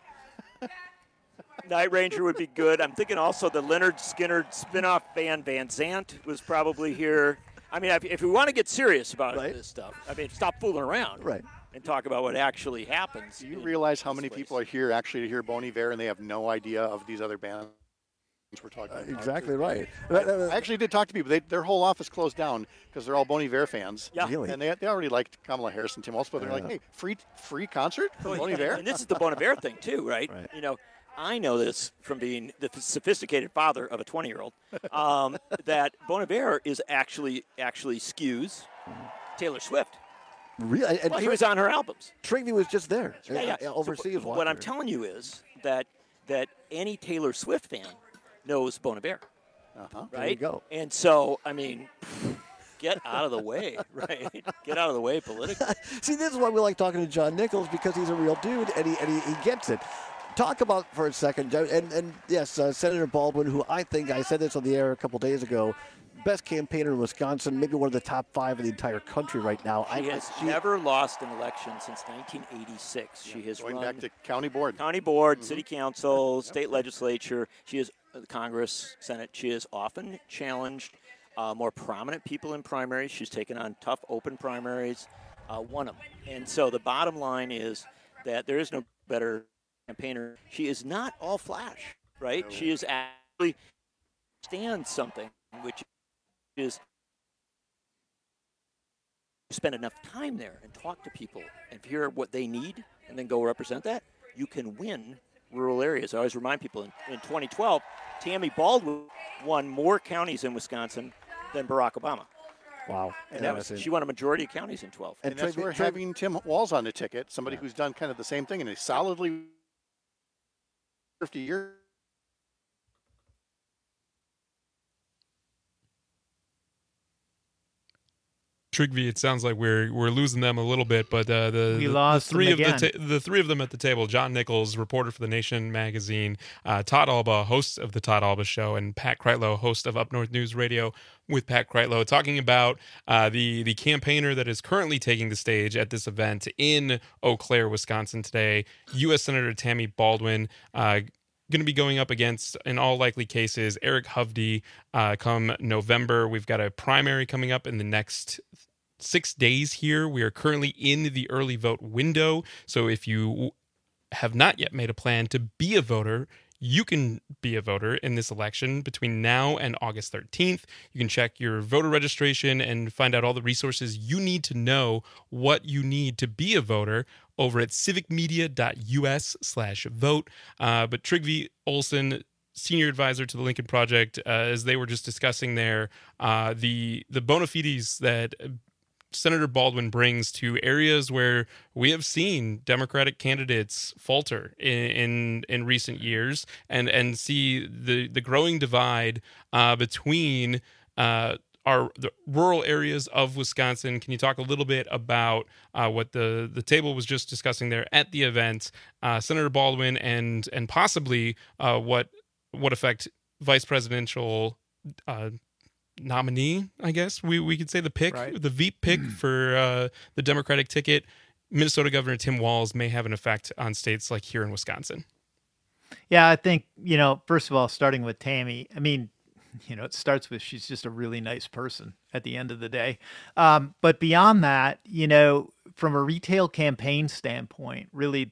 Night Ranger would be good. I'm thinking also the Leonard Skinner spin-off band Van Zant was probably here. I mean, if, if we want to get serious about Right. this stuff, I mean, stop fooling around. Right. And talk about what actually happens. Do you realize how many people are here actually to hear Bon Iver and they have no idea of these other bands we're talking about? Exactly right. I, I actually did talk to people. They, their whole office closed down because they're all Bon Iver fans. Yeah. Really? And they, they already liked Kamala Harris and Tim Walz, but they're like, hey, free free concert from Bon Iver? And this is the Bon Iver thing, too, right? Right. You know, I know this from being the sophisticated father of a twenty-year-old, um, that Bon Iver is actually actually skews Taylor Swift. Really? And Well, he Trig- was on her albums. Trygve was just there. Yeah, yeah. Uh, Overseas. So, what I'm telling you is that that any Taylor Swift fan knows Bon Iver, Uh-huh. right? There you go. And so, I mean, get out of the way, right? Get out of the way politically. See, this is why we like talking to John Nichols, because he's a real dude and he, and he, he gets it. talk about for a second, and, and yes, uh, Senator Baldwin, who I think, I said this on the air a couple days ago, best campaigner in Wisconsin, maybe one of the top five in the entire country right now. She I, has she, never lost an election since nineteen eighty-six. Yeah, she has going run back to county board, county board, mm-hmm. city council, yep. state legislature. She is uh, Congress, Senate. She has often challenged uh, more prominent people in primaries. She's taken on tough open primaries, uh, won them. And so the bottom line is that there is no better campaigner. She is not all flash, right? No. She is actually stands something, which is spend enough time there and talk to people and hear what they need and then go represent that, you can win rural areas. I always remind people in, in twenty twelve, Tammy Baldwin won more counties in Wisconsin than Barack Obama. Wow. And that was, she won a majority of counties in twelve. And, and that's where having Tim Walz on the ticket, somebody yeah. who's done kind of the same thing and he's solidly fifty years. Trigvi, it sounds like we're we're losing them a little bit, but uh, the, we the, lost the three them of again. the ta- the three of them at the table: John Nichols, reporter for The Nation magazine, uh, Todd Alba, host of the Todd Alba Show, and Pat Kreitlow, host of Up North News Radio with Pat Kreitlow, talking about uh, the the campaigner that is currently taking the stage at this event in Eau Claire, Wisconsin today, U S Senator Tammy Baldwin. Uh, Going to be going up against, in all likely cases, Eric Hovde uh, come November. We've got a primary coming up in the next six days here. We are currently in the early vote window. So if you have not yet made a plan to be a voter, you can be a voter in this election between now and August thirteenth. You can check your voter registration and find out all the resources you need to know what you need to be a voter over at civicmedia.us slash vote. Uh, but Trygve Olsen, senior advisor to the Lincoln Project, uh, as they were just discussing there, uh, the, the bona fides that Senator Baldwin brings to areas where we have seen Democratic candidates falter in in, in recent years, and and see the the growing divide uh, between uh, our the rural areas of Wisconsin. Can you talk a little bit about uh, what the the table was just discussing there at the event, uh, Senator Baldwin, and and possibly uh, what what effect vice presidential uh, nominee, I guess we we could say the pick, right. the V P pick for uh, the Democratic ticket, Minnesota Governor Tim Walz, may have an effect on states like here in Wisconsin. Yeah, I think, you know, first of all, starting with Tammy, I mean, you know, it starts with she's just a really nice person at the end of the day. Um, but beyond that, you know, from a retail campaign standpoint, really,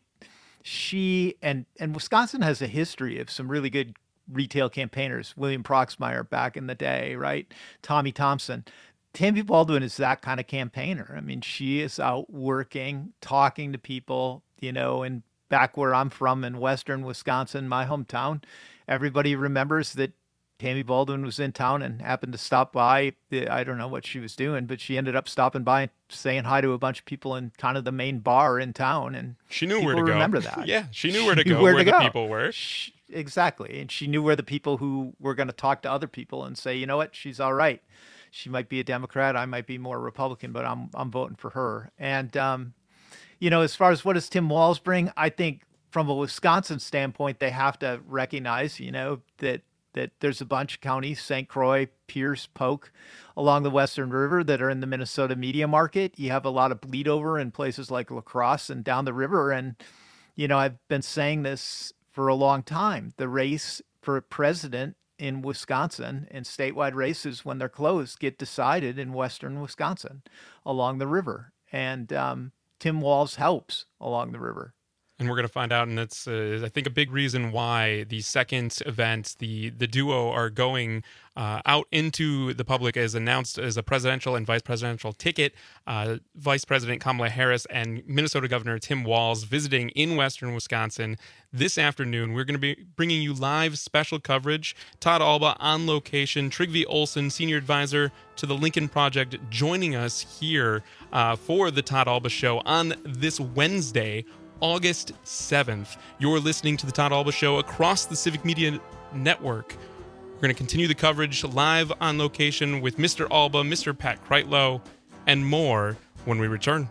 she and and Wisconsin has a history of some really good retail campaigners. William Proxmire back in the day, right? Tommy Thompson. Tammy Baldwin is that kind of campaigner. I mean, she is out working, talking to people, you know, and back where I'm from in Western Wisconsin, my hometown, everybody remembers that Tammy Baldwin was in town and happened to stop by. I don't know what she was doing, but she ended up stopping by and saying hi to a bunch of people in kind of the main bar in town. And she knew where to go. Remember that. Yeah, she knew where to go, where, where the go. people were. She, exactly. And she knew where the people who were going to talk to other people and say, you know what, she's all right. She might be a Democrat. I might be more Republican, but I'm I'm voting for her. And, um, you know, as far as what does Tim Walz bring, I think from a Wisconsin standpoint, they have to recognize, you know, that that there's a bunch of counties, Saint Croix, Pierce, Polk, along the Western River that are in the Minnesota media market. You have a lot of bleed over in places like La Crosse and down the river. And, you know, I've been saying this for a long time. The race for president in Wisconsin and statewide races, when they're closed, get decided in Western Wisconsin along the river. And um, Tim Walz helps along the river. And we're going to find out, and it's, uh, I think, a big reason why the second event, the the duo are going uh, out into the public as announced as a presidential and vice presidential ticket. Uh, Vice President Kamala Harris and Minnesota Governor Tim Walz visiting in Western Wisconsin this afternoon. We're going to be bringing you live special coverage. Todd Alba on location, Trygve Olsen, senior advisor to the Lincoln Project, joining us here uh, for the Todd Alba Show on this Wednesday, August seventh. You're listening to the Todd Alba Show across the Civic Media Network. We're going to continue the coverage live on location with Mister Alba, Mister Pat Kreitlow, and more when we return.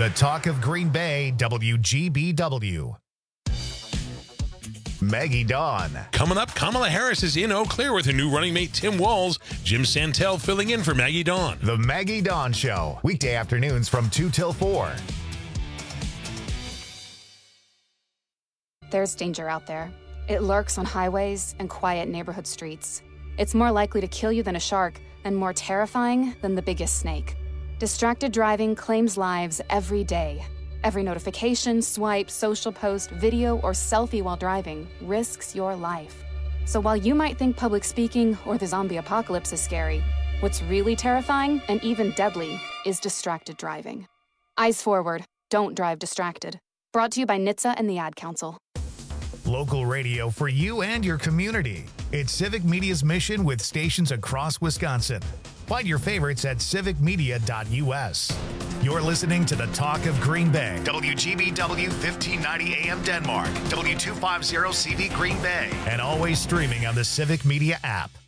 The Talk of Green Bay, W G B W. Maggie Dawn. Coming up, Kamala Harris is in Eau Claire with her new running mate Tim Walz. Jim Santel filling in for Maggie Dawn. The Maggie Dawn Show, weekday afternoons from two till four. There's danger out there. It lurks on highways and quiet neighborhood streets. It's more likely to kill you than a shark and more terrifying than the biggest snake. Distracted driving claims lives every day. Every notification, swipe, social post, video, or selfie while driving risks your life. So while you might think public speaking or the zombie apocalypse is scary, what's really terrifying and even deadly is distracted driving. Eyes forward. Don't drive distracted. Brought to you by N H T S A and the Ad Council. Local radio for you and your community. It's Civic Media's mission with stations across Wisconsin. Find your favorites at civic media dot U S. You're listening to the Talk of Green Bay. W G B W fifteen ninety A M Denmark. W two fifty C V Green Bay. And always streaming on the Civic Media app.